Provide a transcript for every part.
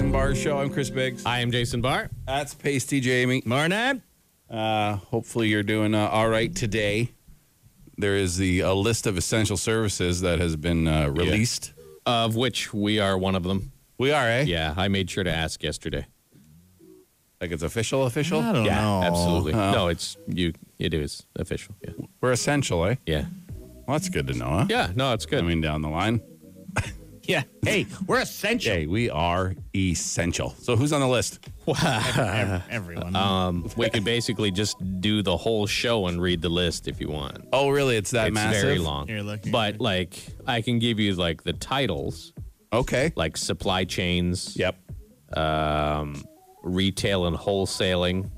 Jason Barr Show. I'm Chris Biggs. I am Jason Barr. That's Pasty Jamie. Morning. Hopefully you're doing all right today. There is a list of essential services that has been released. Of which we are one of them. We are, eh? Yeah, I made sure to ask yesterday. Like it's official? I don't know. Absolutely. Oh. No, it is official. Yeah. We're essential, eh? Yeah. Well, that's good to know, huh? Yeah, no, it's good. I mean, down the line. Yeah. Hey, we're essential. Okay, we are essential. So who's on the list? Everyone. We could basically just do the whole show and read the list if you want. Oh, really? It's that It's massive? very long. Here, look here. But like I can give you like the titles, Okay. like supply chains, Yep. retail and wholesaling.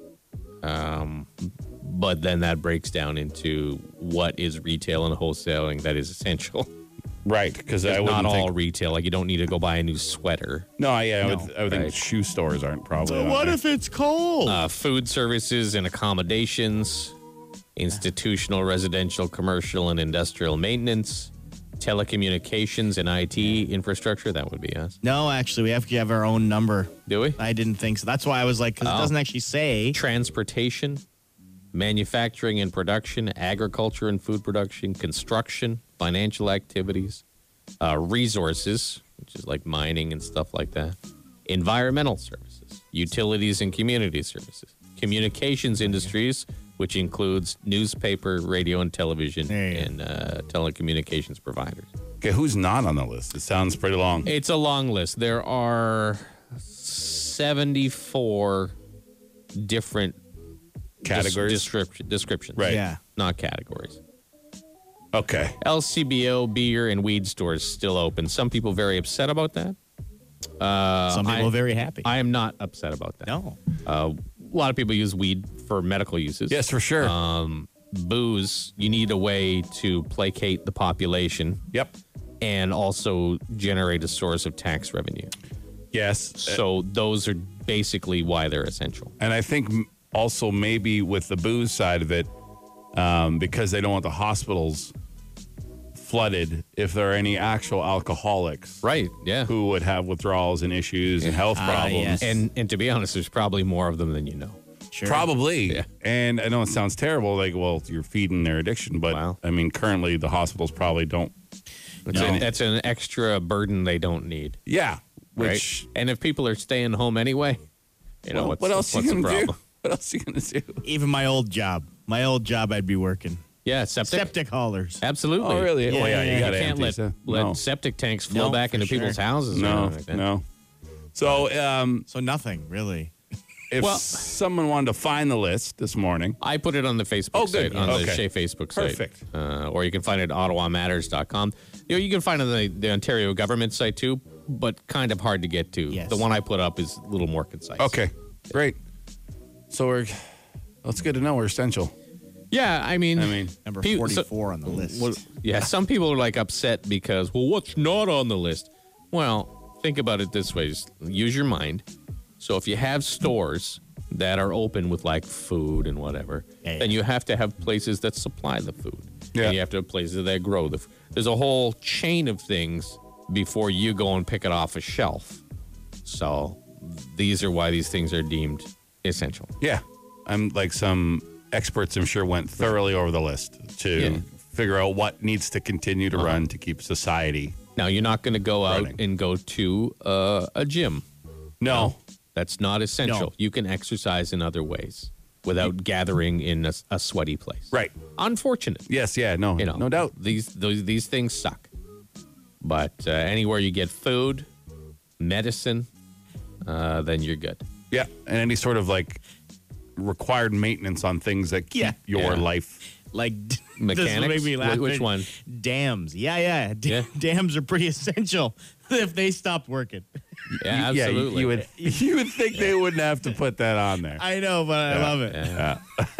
But then that breaks down into what is retail and wholesaling that is essential. Right, because I It's wouldn't not all think... retail. Like you don't need to go buy a new sweater. No, I No, would think right. shoe stores aren't probably on What there. if it's cold? Food services and accommodations, institutional, residential, commercial, and industrial maintenance, telecommunications and IT infrastructure. That would be us. No, actually, we have to have our own number. Do we? I didn't think so. That's why I was like, because it doesn't actually say. Transportation, manufacturing and production, agriculture and food production, construction, financial activities, resources, which is like mining and stuff like that, environmental services, utilities and community services, communications industries, which includes newspaper, radio, and television, There you and telecommunications providers. Okay, who's not on the list? It sounds pretty long. It's a long list. There are 74 different Categories? descriptions. Right. Yeah. Not categories. Okay. LCBO, beer, and weed stores still open. Some people very upset about that. Some people are very happy. I am not upset about that. No. A lot of people use weed for medical uses. Yes, for sure. Booze, you need a way to placate the population Yep. and also generate a source of tax revenue. Yes. So those are basically why they're essential. And I think also maybe with the booze side of it, because they don't want the hospitals flooded, if there are any actual alcoholics Right, yeah. who would have withdrawals and issues and health problems. yes. And to be honest, there's probably more of them than you know. Sure. Probably. Yeah. And I know it sounds terrible, like, well, you're feeding their addiction, but Wow. I mean, currently the hospitals probably don't. That's an extra burden they don't need. Yeah. Right? Which, And if people are staying home anyway, you know, well, what's, what else are what's you the going to do? problem? What else are you going to do? Even my old job. I'd be working. Yeah, septic. Septic haulers. Absolutely. Oh, really? Yeah, well, yeah, yeah, you yeah. got You to can't empty let stuff. let No. septic tanks flow No, back for into sure. people's houses. or No, anything like that. no. So, So nothing, really. if Well- someone wanted to find the list this morning, I put it on the Facebook Oh, good. site, on the Okay. Shea Facebook site. Perfect. Or you can find it at ottawamatters.com. You know, you can find it on the Ontario government site too, but kind of hard to get to. Yes. The one I put up is a little more concise. okay, great. So that's good to know we're essential. Yeah, I mean, Number Pe- 44 on the list. well, yeah, some people are like upset because, well, what's not on the list? Well, think about it this way. Just use your mind. So if you have stores that are open with like food and whatever, Yeah, then yeah. you have to have places that supply the food. Yeah. And you have to have places that grow the food. There's a whole chain of things before you go and pick it off a shelf. So these are why these things are deemed essential. Yeah. I'm like some experts, I'm sure, went thoroughly over the list to Yeah. figure out what needs to continue to run to keep society. Now, you're not going to go out Running. and go to a gym. No. That's not essential. No. You can exercise in other ways without gathering in a sweaty place. Right. Unfortunate. Yes. Yeah. No. You know, No doubt. These things suck. But anywhere you get food, medicine, then you're good. Yeah. And any sort of like required maintenance on things that keep Yeah. your Yeah. life. Like, Mechanics? this will make me laugh. Which one? Dams. Yeah. Yeah. Dams are pretty essential if they stopped working. Yeah, Yeah, absolutely. you would think they wouldn't have to put that on there. I know, but I love it. Yeah.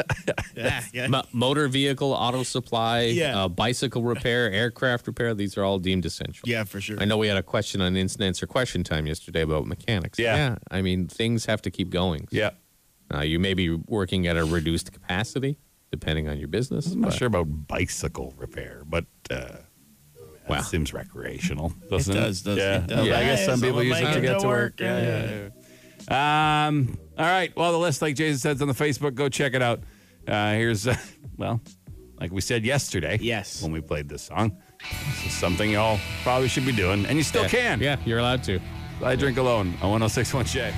Yeah. Motor vehicle, auto supply, Yeah. bicycle repair, aircraft repair, these are all deemed essential. Yeah, for sure. I know we had a question on Instant Answer Question Time yesterday about mechanics. Yeah. I mean, things have to keep going. Yeah. You may be working at a reduced capacity, depending on your business. I'm not but- sure about bicycle repair, but That Wow. seems recreational, doesn't it? does. Yeah. It does. I guess Yeah, some people someone use it might to get to work. Yeah. All right. Well, the list, like Jason says on the Facebook, go check it out. Here's, well, like we said yesterday. Yes. When we played this song. This is something y'all probably should be doing, and you still can. Yeah, you're allowed to. I Drink Alone on 106.1 J.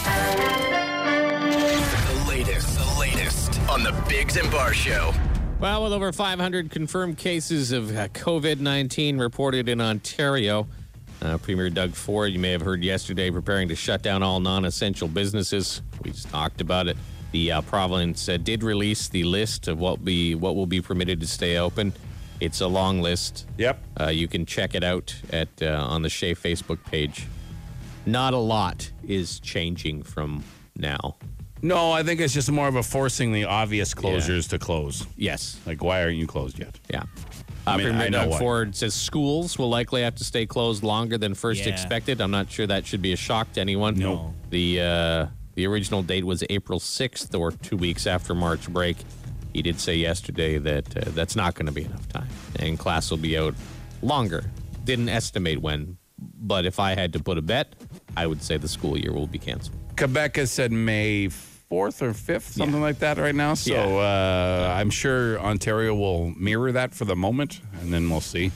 The latest on the Biggs and Bar Show. Well, with over 500 confirmed cases of COVID-19 reported in Ontario, Premier Doug Ford, you may have heard yesterday, preparing to shut down all non-essential businesses. We just talked about it. The province did release the list of what will be permitted to stay open. It's a long list. Yep. You can check it out at on the Shea Facebook page. Not a lot is changing from now. No, I think it's just more of a forcing the obvious closures to close. Yes. Like, why aren't you closed yet? Yeah. I mean, Premier I know Doug why. Ford says schools will likely have to stay closed longer than first Yeah. expected. I'm not sure that should be a shock to anyone. No. The original date was April 6th, or 2 weeks after March break. He did say yesterday that that's not going to be enough time, and class will be out longer. Didn't estimate when, but if I had to put a bet, I would say the school year will be canceled. Quebec has said May 4th or 5th, something like that right now. So I'm sure Ontario will mirror that for the moment, and then we'll see.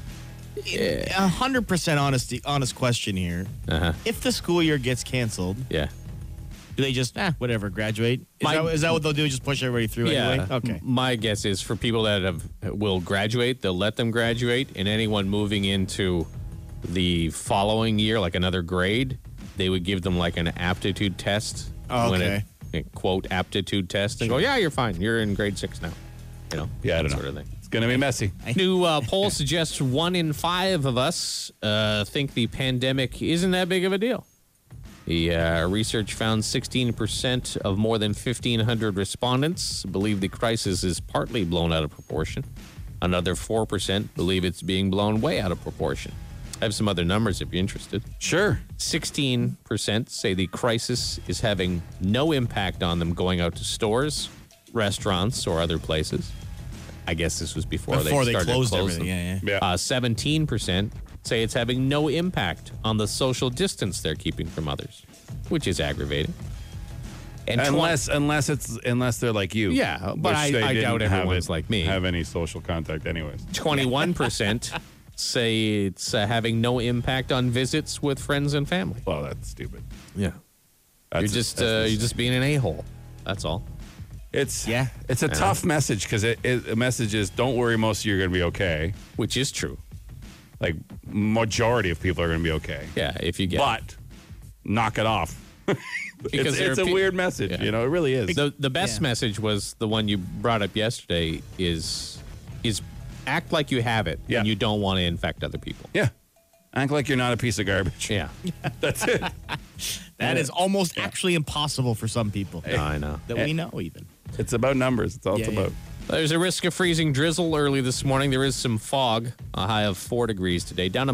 100% honest question here. Uh-huh. If the school year gets canceled, Yeah. do they just whatever, graduate? My- Is that what they'll do? Just push everybody through anyway? Okay. My guess is for people that will graduate, they'll let them graduate, and anyone moving into the following year, like another grade, they would give them like an aptitude test. Oh, When okay. quote aptitude test, and go, yeah, you're fine. You're in grade 6 now. You know, Yeah, I that don't know. sort of thing. It's going to be messy. New poll suggests 1 in 5 of us think the pandemic isn't that big of a deal. The research found 16% of more than 1,500 respondents believe the crisis is partly blown out of proportion. Another 4% believe it's being blown way out of proportion. I have some other numbers if you're interested. Sure. 16% say the crisis is having no impact on them going out to stores, restaurants, or other places. I guess this was before they started closed closing. everything. Yeah. 17% say it's having no impact on the social distance they're keeping from others, which is aggravating. And Unless they're like you. Yeah, but which I they didn't doubt have everyone's it- like me. Have any social contact anyways. 21% say it's having no impact on visits with friends and family. Well, that's stupid. Yeah. You're just being an a-hole. That's all. It's Yeah. It's a tough message because the message is don't worry, most of you are going to be okay. Which is true. Like majority of people are going to be okay. Yeah, if you get But knock it off. Because there it's are a pe- weird message. Yeah. You know, it really is. the best Yeah. message was the one you brought up yesterday is act like you have it Yeah. and you don't want to infect other people. Yeah. Act like you're not a piece of garbage. Yeah. That's it. That is almost actually impossible for some people I know. that we know even. It's about numbers. It's all Yeah, it's yeah. about. There's a risk of freezing drizzle early this morning. There is some fog, a high of 4 degrees today, down to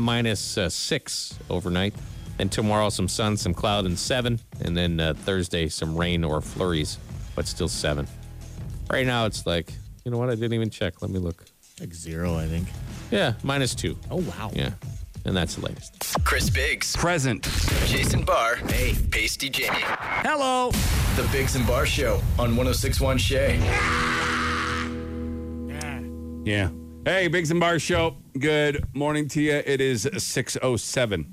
-6 overnight. And tomorrow, some sun, some cloud, and 7. And then Thursday, some rain or flurries, but still 7. Right now, it's like, you know what? I didn't even check. Let me look. Like 0, I think. Yeah, -2. Oh, wow. Yeah. And that's the latest. Chris Biggs, Present. Jason Barr, hey, Pasty Jamie. Hello. The Biggs and Barr Show on 106.1 Shay. Yeah. Hey, Biggs and Bar Show. Good morning to you. It is 6:07.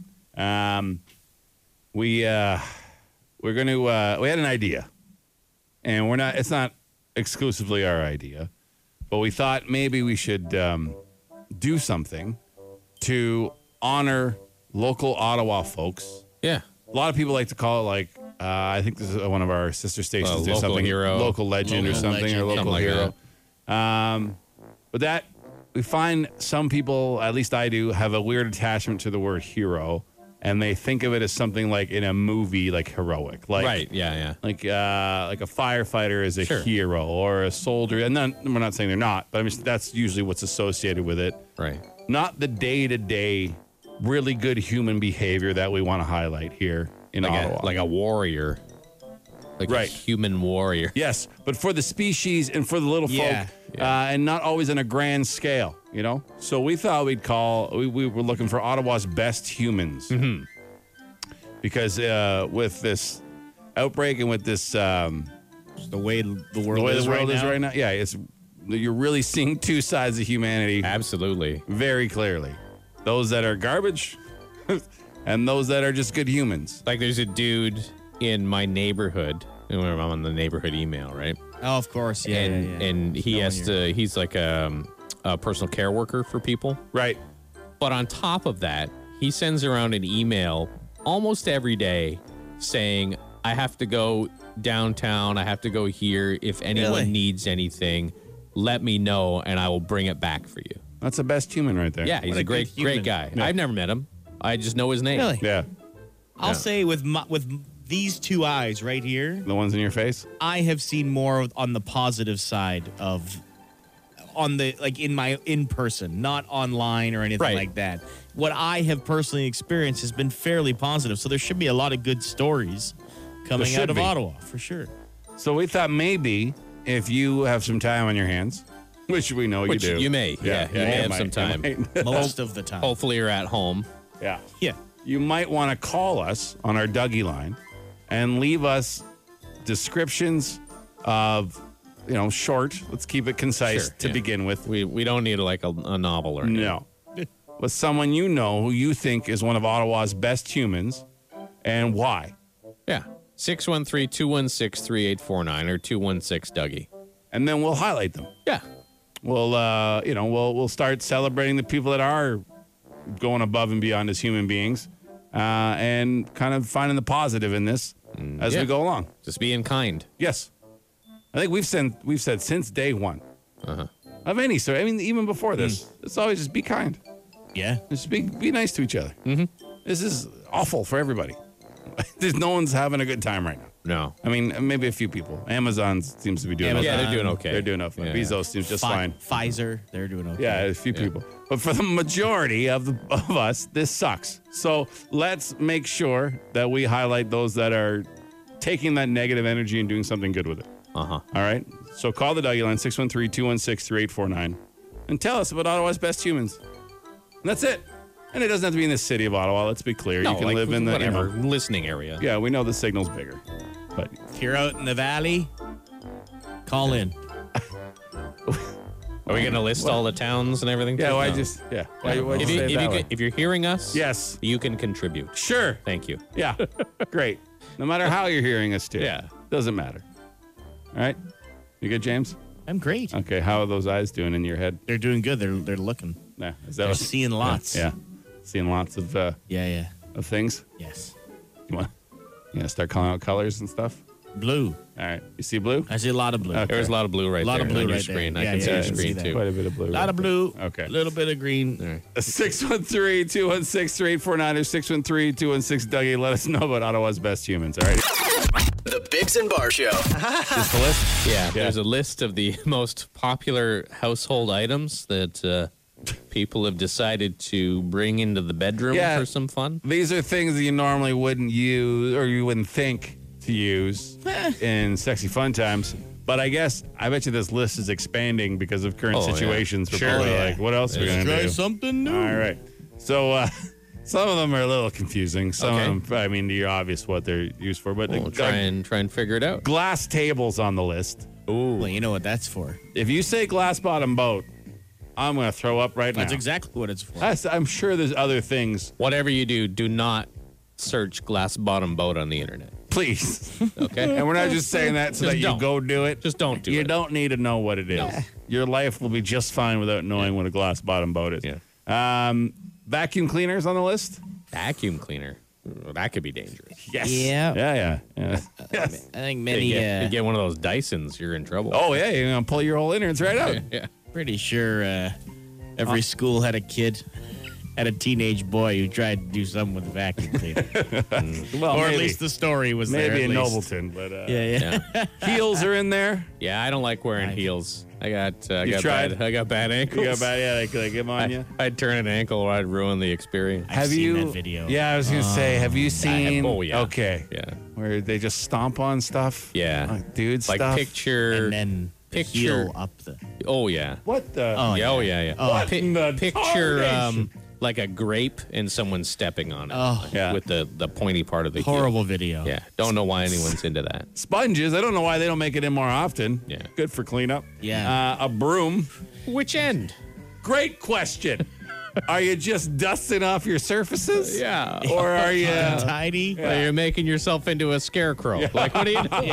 We had an idea, and it's not exclusively our idea, but we thought maybe we should do something to honor local Ottawa folks. Yeah. A lot of people like to call it like, I think this is one of our sister stations or local something. hero. Local legend or Local something, legend, or local something like hero. that. But that, we find some people, at least I do, have a weird attachment to the word hero, and they think of it as something like in a movie, like heroic. Like, Right. Yeah. Like a firefighter is a Sure. hero, or a soldier. And then we're not saying they're not, but I mean, that's usually what's associated with it. Right. Not the day-to-day, really good human behavior that we want to highlight here in Ottawa. Like a warrior. Like Right. a human warrior. Yes, but for the species and for the little Yeah. folk and not always on a grand scale, you know? So we thought we were looking for Ottawa's best humans. Mm-hmm. Because with this outbreak and with this... The way the world is right now. Yeah, you're really seeing two sides of humanity Absolutely. very clearly. Those that are garbage and those that are just good humans. Like there's a dude in my neighborhood. I'm on the neighborhood email, right? Oh, of course. Yeah. And he has to, he's like a personal care worker for people. Right. But on top of that, he sends around an email almost every day saying, I have to go downtown. I have to go here. If anyone Really? needs anything, let me know and I will bring it back for you. That's the best human right there. Yeah, he's What a a great, good great human. guy. Yeah. I've never met him. I just know his name. Really? Yeah. I'll say with these two eyes right here, The ones in your face? I have seen more on the positive side of in person, not online or anything Right. like that. What I have personally experienced has been fairly positive. So there should be a lot of good stories coming should out of be. Ottawa for sure. So we thought maybe if you have some time on your hands, which we know Which you do. you may. Yeah, you may have some time. Most of the time. Hopefully you're at home. Yeah. Yeah. You might want to call us on our Dougie line and leave us descriptions of, short. Let's keep it concise Sure, to yeah. begin with. We don't need like a novel or anything. No. With someone you know who you think is one of Ottawa's best humans and why. Yeah. 613-216-3849 or 216-Dougie. And then we'll highlight them. Yeah. We'll we'll start celebrating the people that are going above and beyond as human beings, and kind of finding the positive in this as yeah. we go along. Just being kind. Yes, I think we've said since day one Uh-huh. of any sort. I mean, even before this, it's always just be kind. Yeah. Just be nice to each other. Mm-hmm. This is awful for everybody. There's no one's having a good time right now. No. I mean, maybe a few people. Amazon seems to be doing. Amazon. okay. Yeah, they're doing okay. They're doing okay. Yeah. Bezos seems just fine. Pfizer, they're doing okay. Yeah, a few people. But for the majority of us, this sucks. So let's make sure that we highlight those that are taking that negative energy and doing something good with it. Uh-huh. All right? So call the Dougie line, 613-216-3849, and tell us about Ottawa's best humans. And that's it. And it doesn't have to be in the city of Ottawa. Let's be clear. No, you can like, live in the whatever listening area. Yeah, we know the signal's bigger. But If you're out in the valley, call in. Are we going to list all the towns and everything? yeah, too? why No. just why If, say you, it that way? if you're hearing us, Yes. you can contribute. Sure. Thank you. Yeah. Great. No matter how you're hearing us too. Yeah. Doesn't matter. All right. You good, James? I'm great. Okay. How are those eyes doing in your head? They're doing good. They're looking. Nah, is that They're what- seeing lots. Yeah. Seeing lots of Yeah. things. Yes. You want to start calling out colors and stuff? Blue. All right. You see blue? I see a lot of blue. Okay. There's a lot of blue right A lot there of blue on your right screen. there. I Yeah, can yeah, see I your can screen see too. Quite a bit of blue. A lot right of blue. Okay. A little bit of green. All right. 613-216-3849 or 613-216-Dougie. Let us know about Ottawa's best humans. All right. The Biggs and Bar Show. Just the list? Yeah, there's a list of the most popular household items that people have decided to bring into the bedroom Yeah. for some fun. These are things that you normally wouldn't use or you wouldn't think to use in sexy fun times. But I bet you this list is expanding because of current Oh, yeah. situations. Where Sure. people are Yeah. like, what else are we going to Try do? something new. All right. So some of them are a little confusing. Some Okay. of them, I mean, you're obvious what they're used for. But We'll try and figure it out. glass tables on the list. Well, you know what that's for. If you say glass bottom boat, I'm going to throw up right That's now. exactly what it's for. I'm sure there's other things. Whatever you do not search glass bottom boat on the internet. Please. Okay? And we're not just saying that so Just that you don't. go do it. Just don't do You it. don't need to know what it is. No. Your life will be just fine without knowing what a glass bottom boat is. Yeah. Vacuum cleaners on the list? Vacuum cleaner. That could be dangerous. Yes. Yeah. Yeah. Yes. I think You many, get one of those Dysons, you're in trouble. Oh, yeah. You're going to pull your whole innards right out. yeah. pretty sure every school had a teenage boy who tried to do something with a vacuum cleaner. Well, Or maybe, at least the story was there. maybe at in least. Nobleton. But Yeah. heels are in there. Yeah, I don't like wearing Right. heels. I got tried? bad ankles. You got bad, yeah, they get them on you. I'd turn an ankle or I'd ruin the experience. I've seen that video. Yeah, I was going to say, have you seen? oh, yeah. Okay. Yeah. Where they just stomp on stuff? Yeah. Like dude Like stuff? picture And then Picture. heel up the. Oh yeah. What the? Oh, Yeah. Oh yeah. Yeah. What in the Picture tarnation? like a grape and someone stepping on it. Oh. Yeah. With the pointy part of the heel. Horrible video. Yeah. Don't know why anyone's into that. Sponges. I don't know why they don't make it in more often. Yeah. Good for cleanup. Yeah. A broom. Which end? Great question. Are you just dusting off your surfaces? Yeah. Or are you? Tidy. Well, you're making yourself into a scarecrow. Like, what are you doing?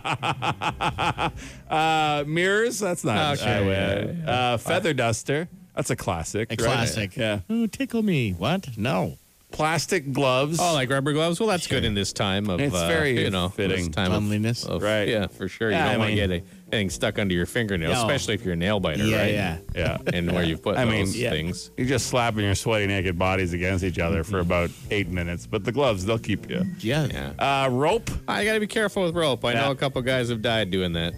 Yeah. Mirrors? That's not. Okay. Feather duster. That's a classic. A right? classic. Yeah. Oh, tickle me. What? No. Plastic gloves. Oh, like rubber gloves? Well, that's good in this time of, It's very fitting. fitting. This time Cleanliness. Right. Yeah, for sure. Yeah, You don't I want to mean- get anything stuck under your fingernail, No. especially if you're a nail biter, Yeah, right? yeah. Yeah. And where you put I mean, those yeah. things. You're just slapping your sweaty naked bodies against each other for about 8 minutes. But the gloves, they'll keep you. Yeah. Yeah. Rope. I got to be careful with rope. I Yeah. know a couple guys have died doing that.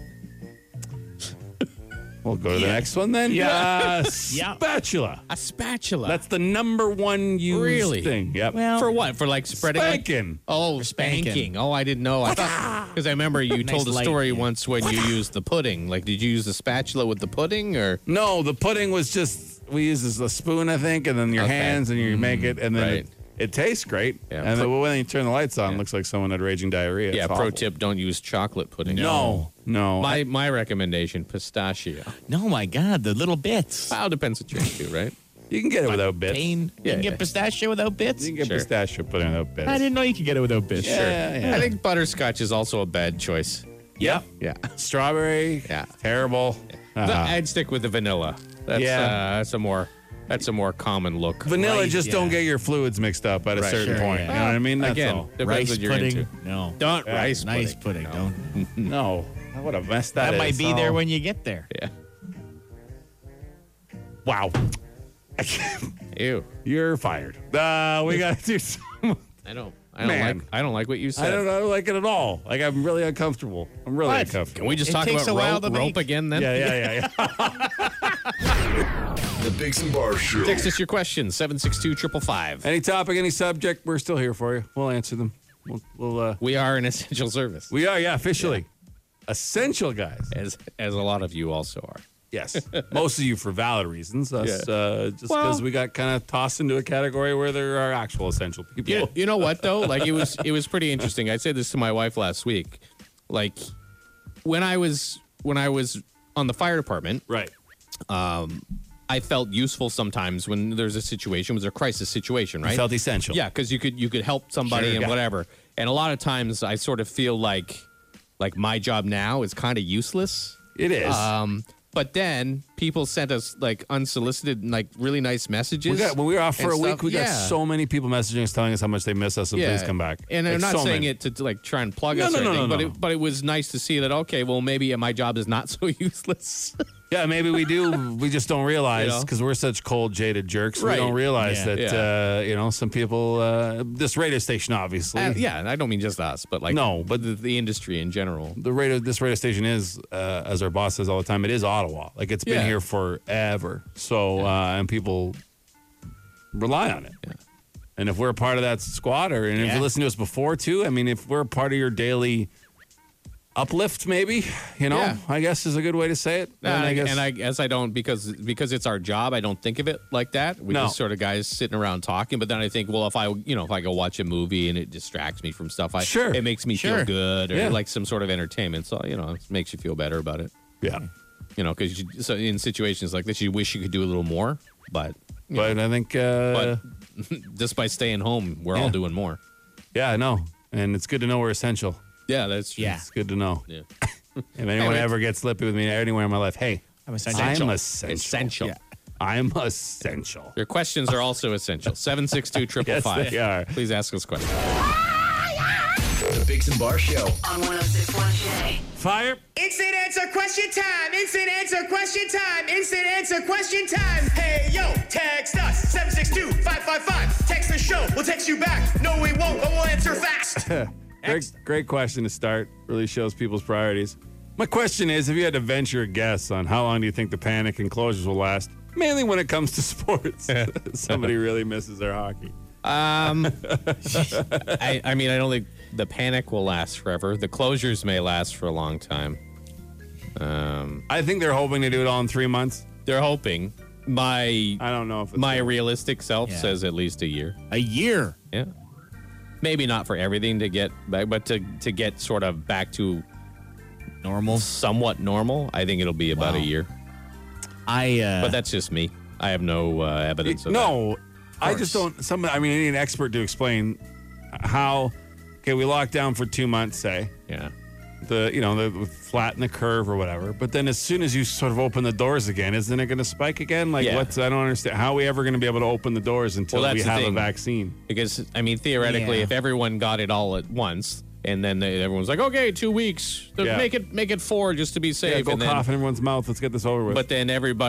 We'll go to the next one then. Yeah. Spatula. A spatula. That's the number one used Really? thing. Yep. Well, for what? For like spreading? like- Spanking. Oh, spanking. Oh, I didn't know. I thought because I remember you told a light, story yeah. once when you used the pudding. Like, did you use the spatula with the pudding or? No, the pudding was just, we use as a spoon, I think, and then your Okay. hands, and you make it, and then Right. it tastes great. Yeah. And then when you turn the lights on, Yeah. it looks like someone had raging diarrhea. Yeah. It's Pro awful. tip: don't use chocolate pudding. No. My recommendation: pistachio. No, my God, the little bits. Well, depends what you're into, right? You can get it without bits. Pain. Yeah, you can yeah. get pistachio without bits? You can get Sure. pistachio pudding without bits. I didn't know you could get it without bits. Yeah. I think butterscotch is also a bad choice. Yep. Yeah. Strawberry. Yeah. Terrible. I'd stick with the vanilla. That's, Yeah. that's a more common look. Vanilla, Right, just yeah. don't get your fluids mixed up at a Right, certain sure, point. yeah. You know what I mean? That's Again, all. depends Rice what you're pudding? into. No. Don't rice Nice pudding. pudding. No. Don't. No. What a mess that That is. might be there Oh. when you get there. Yeah. Wow. Ew. You're fired. We got to do some. I don't Man. like what you said. I don't like it at all. Like, I'm really uncomfortable. I'm really What? uncomfortable. Can we just It talk takes about a while to rope make. again then? Yeah. The Biggs and Bar Show. Text us your questions, 762-555. Any topic, any subject, we're still here for you. We'll answer them. We'll We are an essential service, we are, officially. Essential guys. as a lot of you also are. Yes. Most of you for valid reasons. Us, just because Well- we got kind of tossed into a category where there are actual essential people. You know what though? Like it was pretty interesting. I said this to my wife last week. Like when I was on the fire department, Right. I felt useful sometimes when there's a situation, was a crisis situation, right? Felt essential. Yeah, because you could help somebody Sure, and yeah. whatever. And a lot of times I sort of feel like my job now is kind of useless. It is. But then people sent us like unsolicited, like really nice messages. When we were off for and a week, stuff. we got Yeah. so many people messaging us telling us how much they miss us and please come back. And I'm Like, not so saying many. it to like try and plug No, us no, or no, anything, no, but no. but it was nice to see that. Okay, well maybe my job is not so useless. Yeah, maybe we do. We just don't realize You know? because we're such cold, jaded jerks. Right. We don't realize Yeah. that some people. This radio station, obviously. Yeah, and I don't mean just us, but like No, but the industry in general. This radio station is, as our boss says all the time, it is Ottawa. Like it's been Yeah. here forever. So and people rely on it. Yeah. And if we're a part of that squad, and if Yeah. you listen to us before too, I mean, if we're a part of your daily uplift, maybe Yeah. I guess is a good way to say it. And I guess I don't because it's our job. I don't think of it like that. We No. just sort of guys sitting around talking. But then I think, well, if I go watch a movie and it distracts me from stuff, Sure. it makes me Sure. feel good or Yeah. like some sort of entertainment. So it makes you feel better about it. yeah. Because so in situations like this, you wish you could do a little more, but But I think, but just by staying home, we're all Yeah. doing more. yeah, I know. And it's good to know we're essential. Yeah, that's true. Yeah. It's good to know. Yeah. If anyone Hey, ever gets slippy with me anywhere in my life, hey, I'm essential. I'm essential. Essential. Yeah. I'm essential. Your questions are also essential. 762-555. Yes, they are. Please ask us questions. The Biggs and Bar Show. On 106.1 J. Fire. Instant answer question time. Instant answer question time. Instant answer question time. Hey, yo, text us 762-555. Text the show. We'll text you back. No, we won't, but we'll answer fast. Great question to start. Really shows people's priorities. My question is, if you had to venture a guess on how long do you think the panic and closures will last, mainly when it comes to sports, somebody really misses their hockey. I mean, I don't think the panic will last forever. The closures may last for a long time. I think they're hoping to do it all in 3 months. They're hoping. I don't know if it's My gonna- realistic self Yeah. says at least a year. A year. Yeah. Maybe not for everything to get back, but to get sort of back to Normal. somewhat normal, I think it'll be about a Wow. year. I But that's just me. I have no evidence of that. No, I just don't. I need an expert to explain how. Okay, we locked down for 2 months, say Yeah. the flatten the curve or whatever. But then as soon as you sort of open the doors again, isn't it going to spike again? Like Yeah. I don't understand. How are we ever going to be able to open the doors until Well, we that's the have a thing. vaccine? Because, I mean, theoretically, Yeah. if everyone got it all at once, and then everyone's like, okay, 2 weeks, Yeah. make it 4 just to be safe. Yeah, go and cough then, in everyone's mouth. Let's get this over with. but then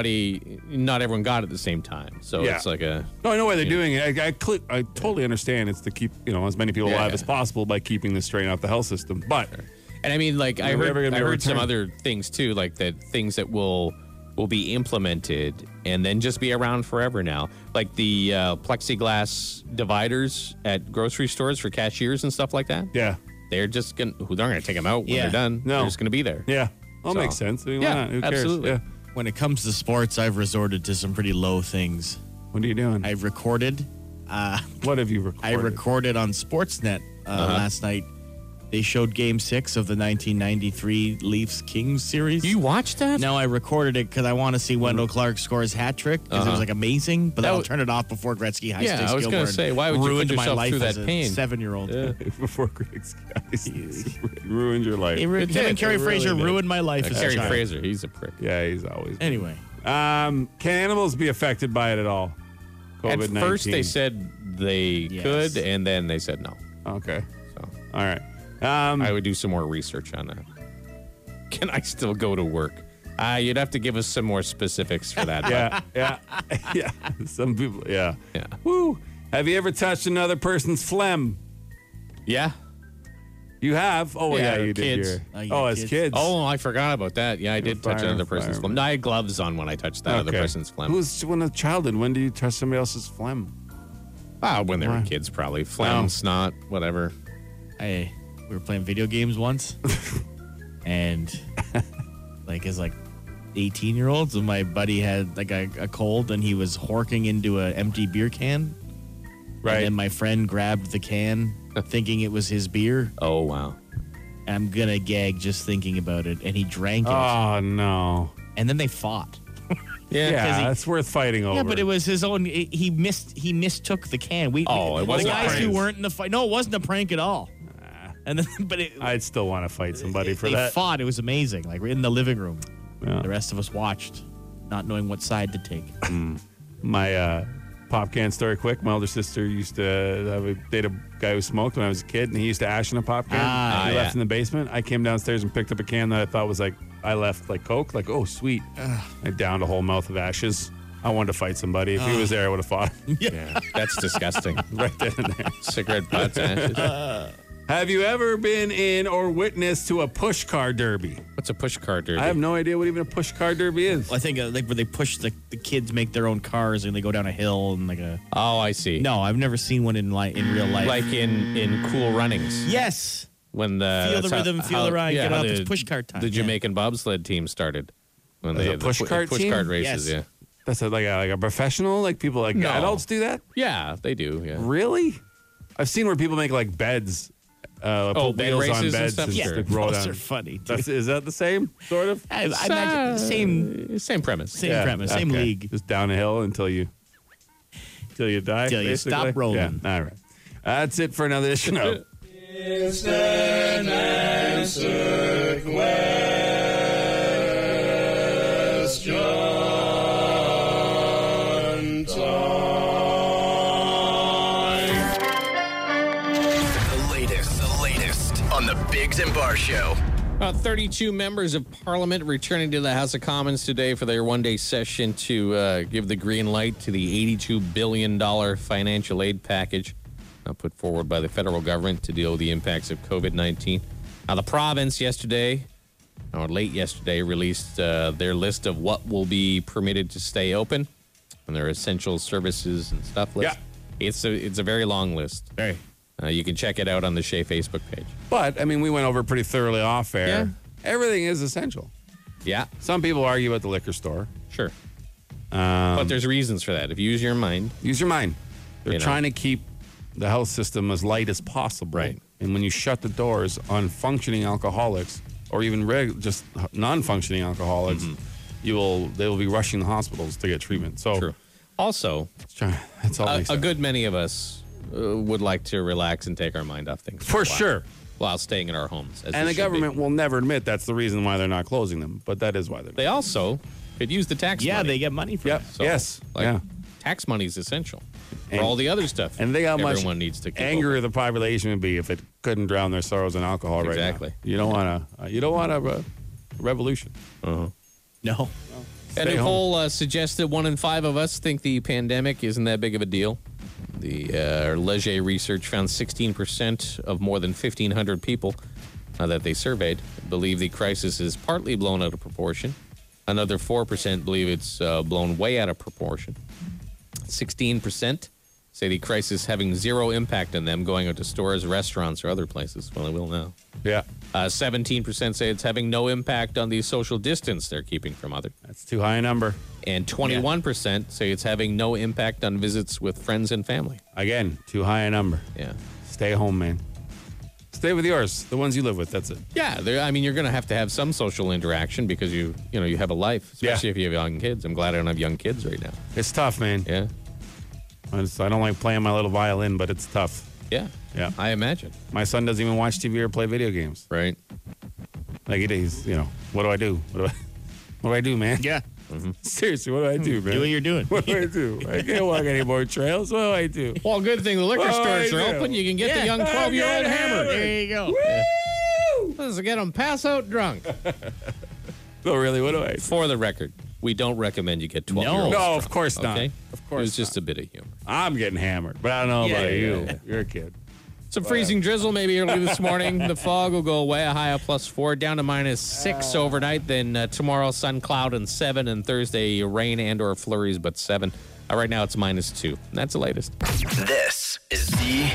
not everyone got it at the same time. So Yeah. it's like a, No, I know why they're doing it. I totally understand. It's to keep as many people Yeah, alive yeah. as possible by keeping the strain off the health system. But and I mean, like, I Are we ever heard, gonna I be able heard to some return? other things too, like that things that will be implemented and then just be around forever now. Like the plexiglass dividers at grocery stores for cashiers and stuff like that. yeah, They're just going to, they're not going to take them out when Yeah. they're done. No. They're just going to be there. yeah, all So- makes sense. I mean, Yeah, why not? Who cares? absolutely. Yeah. when it comes to sports, I've resorted to some pretty low things. What are you doing? I've recorded. What have you recorded? I recorded on Sportsnet last night. They showed Game 6 of the 1993 Leafs-Kings series. You watched that? No, I recorded it because I want to see Wendell Clark score his hat trick because it was like amazing. But then I'll w- turn it off before Gretzky high Yeah, stakes I was gonna Gilbert say, why would you put ruined my yourself life through as that a pain? 7-year-old. Before Greg's guys ruined your life. Kevin did. Carey It really Fraser did. ruined my life as a Carrie child. Fraser, he's a prick. Yeah, he's always. Anyway, Can animals be affected by it at all? At COVID-19. first, they said they Yes. could, and then they said no. Okay. So All right. I would do some more research on that. Can I still go to work? You'd have to give us some more specifics for that. yeah. Yeah. Some people. Yeah. Yeah. Woo. Have you ever touched another person's phlegm? Yeah. You have? Oh, yeah, Yeah, you did. kids. Here. Oh, you Oh, got as kids. kids. Oh, I forgot about that. Yeah, I did touch fire- another person's fireman. phlegm. No, I had gloves on when I touched that other person's phlegm. Who's when a childhood? When do you touch somebody else's phlegm? When they were Why? kids, probably. Phlegm, Oh. snot, whatever. we were playing video games once, and as 18-year-olds, and my buddy had a cold, and he was horking into an empty beer can. Right. And then my friend grabbed the can, thinking it was his beer. Oh, wow. I'm gonna gag just thinking about it. And he drank it, Oh no. and then they fought. Yeah, he- it's worth fighting over. Yeah, but it was his own. He mistook the can. It wasn't the a guys who prank. weren't in the fight. No, it wasn't a prank at all. And then, but I'd still want to fight somebody for they that. fought. It was amazing. We're in the living room. Yeah. The rest of us watched, not knowing what side to take. My pop can story quick. My older sister used to date a guy who smoked when I was a kid, and he used to ash in a pop can. Ah, he yeah. left in the basement. I came downstairs and picked up a can that I thought was I left Coke. Oh, sweet. I downed a whole mouth of ashes. I wanted to fight somebody. If he was there, I would have fought him Yeah, that's disgusting. right then and there. Cigarette butts, ashes. Have you ever been in or witnessed to a push car derby? What's a push car derby? I have no idea what even a push car derby is. I think where they push the kids make their own cars and they go down a hill and Oh, I see. No, I've never seen one in real life. Like in Cool Runnings. yes. When the Feel the that's rhythm, feel the ride, get how up, it's push cart time, The yeah. Jamaican bobsled team started when As they a had push the cart push team? cart races. Yes. That's like a professional? People No. adults do that? Yeah, they do. Yeah. Really? I've seen where people make beds. Put bed wheels on races and beds stuff? and Yeah, just roll those down. are funny. Is that the same sort of? I imagine same premise. premise, same okay. league. Just down a hill until you die. Till you basically? stop rolling. Yeah. All right. That's it for another edition of The latest on the Biggs and Bar Show. About 32 members of Parliament returning to the House of Commons today for their one-day session to give the green light to the $82 billion financial aid package put forward by the federal government to deal with the impacts of COVID-19. Now, the province yesterday, or late yesterday, released their list of what will be permitted to stay open and their essential services and stuff list. Yeah. It's a very long list. Very. You can check it out on the Shea Facebook page. But, we went over pretty thoroughly off air. Yeah. Everything is essential. Yeah, Some people argue about the liquor store. sure. But there's reasons for that. If you use your mind, Use your mind. They're You know. trying to keep the health system as light as possible. Right. And when you shut the doors on functioning alcoholics or even just non-functioning alcoholics, they will be rushing the hospitals to get treatment. So true. Also, that's all they a said. good many of us would like to relax and take our mind off things For a while, sure. while staying in our homes. As And we the should be. government will never admit that's the reason why they're not closing them, but that is why they're not. They also could use the tax Yeah, money. they get money from Yep. it. So, Yes. like, Yeah. tax money is essential for And- all the other stuff. And they how much everyone needs to keep angrier open. the population would be if it couldn't drown their sorrows in alcohol Exactly. right now. You don't want a revolution. No. And Stay Nicole suggests that 1 in 5 of us think the pandemic isn't that big of a deal. The Leger research found 16% of more than 1,500 people that they surveyed believe the crisis is partly blown out of proportion. Another 4% believe it's blown way out of proportion. 16% say the crisis having zero impact on them going out to stores, restaurants, or other places. Well, it will now. Yeah. 17% say it's having no impact on the social distance they're keeping from others. That's too high a number. And 21% say it's having no impact on visits with friends and family. Again, too high a number. Yeah. Stay home, man. Stay with yours, the ones you live with. That's it. Yeah, I mean, you're going to have some social interaction because you have a life, especially if you have young kids. I'm glad I don't have young kids right now. It's tough, man. Yeah. I don't like playing my little violin, but it's tough. Yeah. Yeah. I imagine. My son doesn't even watch TV or play video games. Right. Like he's, what do I do? What do I do, man? Yeah. Seriously, what do I do, man? Do what you're doing. What do I do? I can't walk any more trails. What do I do? Well, good thing the liquor Oh, stores I are do. open. You can get the Yeah. young 12-year-old hammered. There you go. Let's get them pass out drunk. No, really, what do I do? For the record, we don't recommend you get 12-year-olds No, drunk, of course not. Okay? Of course It was just a bit of humor. I'm getting hammered, but I don't know about Yeah, you. yeah. You're a kid. Some freezing drizzle maybe early this morning. The fog will go away, a high of +4, down to -6 overnight. Then tomorrow, sun, cloud, and 7. And Thursday, rain and or flurries, but 7. Right now, it's -2. And that's the latest. This is ZHEZ,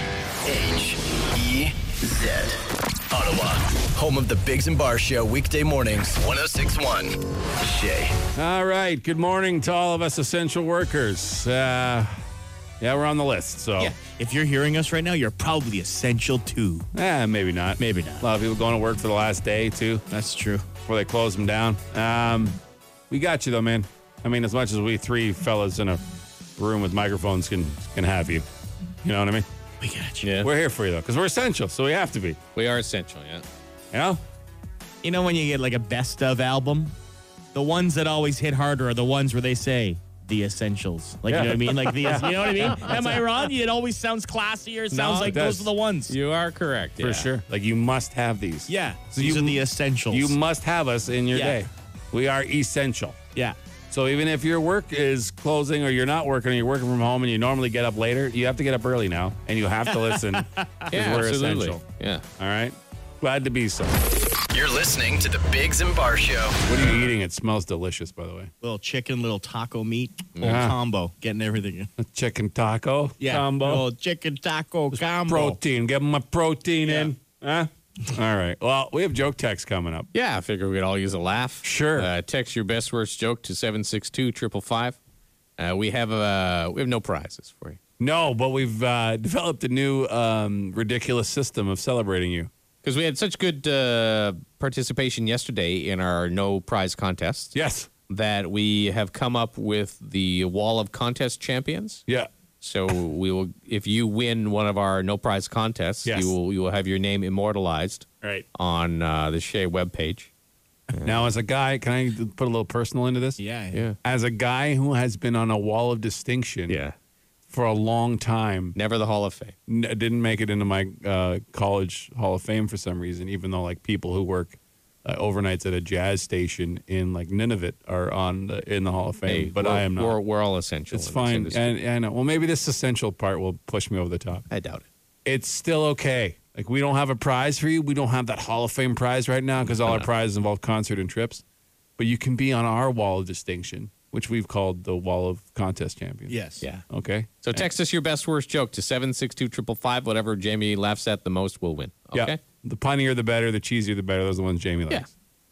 Ottawa, home of the Biggs and Bar Show, weekday mornings, 106.1. Shay. All right. Good morning to all of us essential workers. Yeah, we're on the list. So, Yeah. If you're hearing us right now, you're probably essential too. maybe not. Maybe not. A lot of people going to work for the last day, too, That's true. before they close them down. We got you, though, man. I mean, as much as we three fellas in a room with microphones can have you. You know what I mean? We got you. Yeah. We're here for you, though, because we're essential, so we have to be. We are essential, yeah. You know? You know when you get like a best of album? The ones that always hit harder are the ones where they say the essentials. Like, Yeah. you know what I mean? Like, you know what I mean? Am I wrong? It always sounds classier. It sounds No, like it those does. are the ones. You are correct. For sure. Like, you must have these. Yeah. So These you- are the essentials. You must have us in your Yeah. day. We are essential. yeah. So even if your work is closing or you're not working or you're working from home and you normally get up later, you have to get up early now and you have to listen because Yeah, we're absolutely. essential. Yeah. All right? Glad to be so. You're listening to the Biggs and Bar Show. What are you eating? It smells delicious, by the way. Little chicken, little taco meat, little Yeah. combo. Getting everything in. A chicken taco combo. Little chicken taco combo. Protein. Get my protein Yeah. in. Huh? All right. Well, we have joke text coming up. Yeah, I figure we'd all use a laugh. Sure. Text your best worst joke to 762-555. We have no prizes for you. No, but we've developed a new ridiculous system of celebrating you. Because we had such good participation yesterday in our no prize contest Yes. that we have come up with the wall of contest champions. Yeah. So we will, if you win one of our no prize contests, Yes. you will have your name immortalized Right. on the Shea webpage. Now, as a guy, can I put a little personal into this? Yeah. Yeah. As a guy who has been on a wall of distinction for a long time, Never the Hall of Fame. didn't make it into my college Hall of Fame for some reason, even though like people who work overnights at a jazz station in like Nunavut are in the Hall of Fame, Hey, but we're- I am not. We're all essential. It's in this fine. industry. And I know. Well, maybe this essential part will push me over the top. I doubt it. It's still okay. Like, we don't have a prize for you. We don't have that Hall of Fame prize right now because all our prizes involve concert and trips. But you can be on our wall of distinction, which we've called the Wall of Contest Champions. Yes. Yeah. Okay? So text us your best worst joke to 762-555. Whatever Jamie laughs at the most will win. Okay? Yeah. The punnier, the better. The cheesier, the better. Those are the ones Jamie likes. Yeah.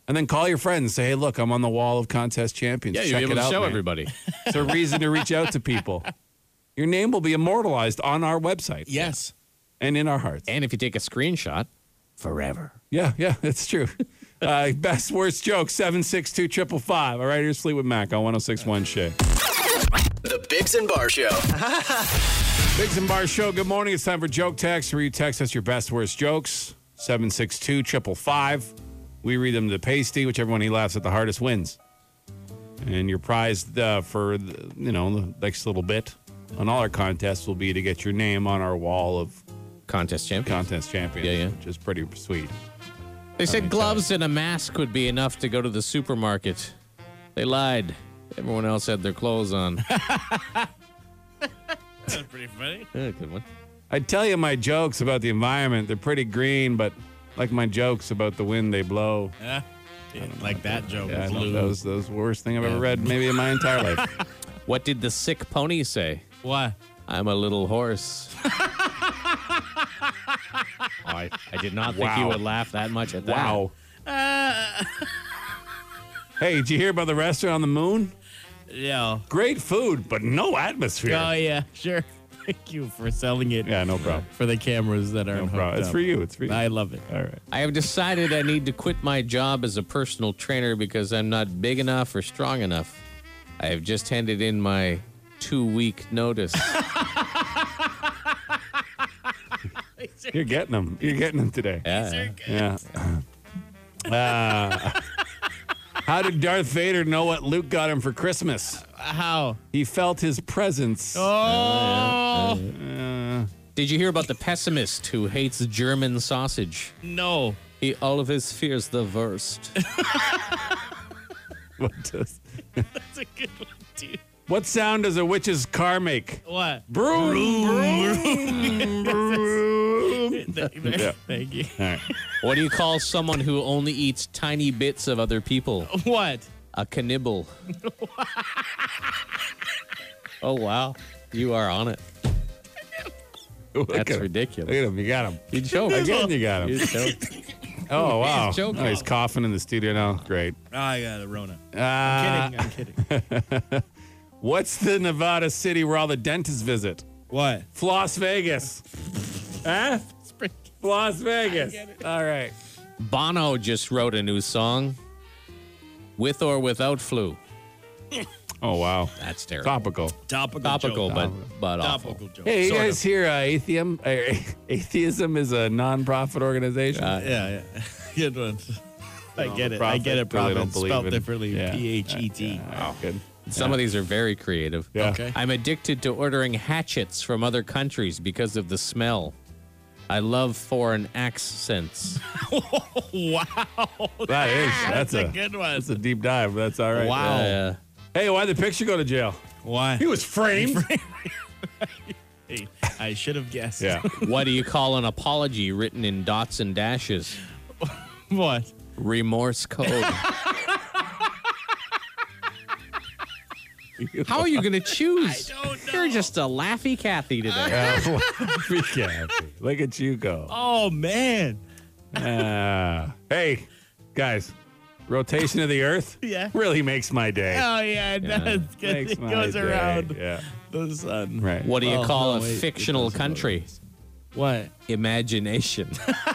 And then call your friends. Say, hey, look, I'm on the wall of contest champions. Yeah, Check you'll be able it to out, show man. everybody. It's a reason to reach out to people. Your name will be immortalized on our website. Yes. And in our hearts. And if you take a screenshot, forever. Yeah, it's true. Best worst joke, 762-555. All right, here's Fleetwood Mac on 106.1 Shay. The Biggs and Bar Show. Biggs and Bar Show, good morning. It's time for Joke Text, where you text us your best worst jokes, 762-555. We read them to Pasty. Whichever one he laughs at the hardest wins. And your prize for, the next little bit on all our contests will be to get your name on our wall of Contest champion. contest champions. Yeah. Which is pretty sweet. They said gloves and a mask would be enough to go to the supermarket. They lied. Everyone else had their clothes on. That's pretty funny. Yeah, good one. I'd tell you my jokes about the environment. They're pretty green, but like my jokes about the wind they blow. Yeah. Like that joke. Yeah, I was know, Lou. that was the worst thing I've ever read maybe in my entire life. What did the sick pony say? What? I'm a little horse. I did not think you Wow. would laugh that much at that. Wow. Hey, did you hear about the restaurant on the moon? Yeah. Great food, but no atmosphere. Oh, yeah. Sure. Thank you for selling it. Yeah, no problem. For the cameras that aren't No hooked problem. It's up. for you. It's for you. I love it. All right. I have decided I need to quit my job as a personal trainer because I'm not big enough or strong enough. I have just handed in my 2-week notice. You're getting them. You're getting them today. Yeah. Yeah. How did Darth Vader know what Luke got him for Christmas? How? He felt his presence. Oh, Did you hear about the pessimist who hates German sausage? no. He always fears the worst. What does? That's a good one, too. What sound does a witch's car make? What? Broom, broom. Yeah. Thank you. All right. What do you call someone who only eats tiny bits of other people? What? A cannibal. Oh, wow. You are on it. Look That's at him. ridiculous. Look at him. You got him. You joke. Again, you got him. You joke. Oh, wow. He's joking. Oh, he's coughing in the studio now. Great. Oh, I got a Rona. Uh, I'm kidding. What's the Nevada city where all the dentists visit? What? Floss Vegas. Huh? Las Vegas. All right. Bono just wrote a new song, With or Without Flu. Oh, wow. That's terrible. Topical. Topical, joke. but awful. Topical joke. Hey, you Sort guys hear Atheism is a non-profit organization? Yeah. Good one. I get it. I get it. Really Profit don't believe spelled in- differently. Yeah. P-H-E-T. Wow. Good. Some of these are very creative. Yeah. Okay. I'm addicted to ordering hatchets from other countries because of the smell. I love foreign accents. Wow. That's a good one. That's a deep dive, but that's all right. Wow. Hey, why'd the picture go to jail? Why? He was framed. Hey, I should have guessed. Yeah. What do you call an apology written in dots and dashes? What? Remorse code. How are you going to choose? I don't know. You're just a laughy Kathy today. Yeah. Look at you go. Oh, man. Hey, guys, rotation of the Earth Yeah. really makes my day. Oh, yeah, it does. 'Cause Makes it my goes day. around Yeah. the sun. Right. What do you Oh, call no, a wait, fictional it doesn't country? What? Imagination.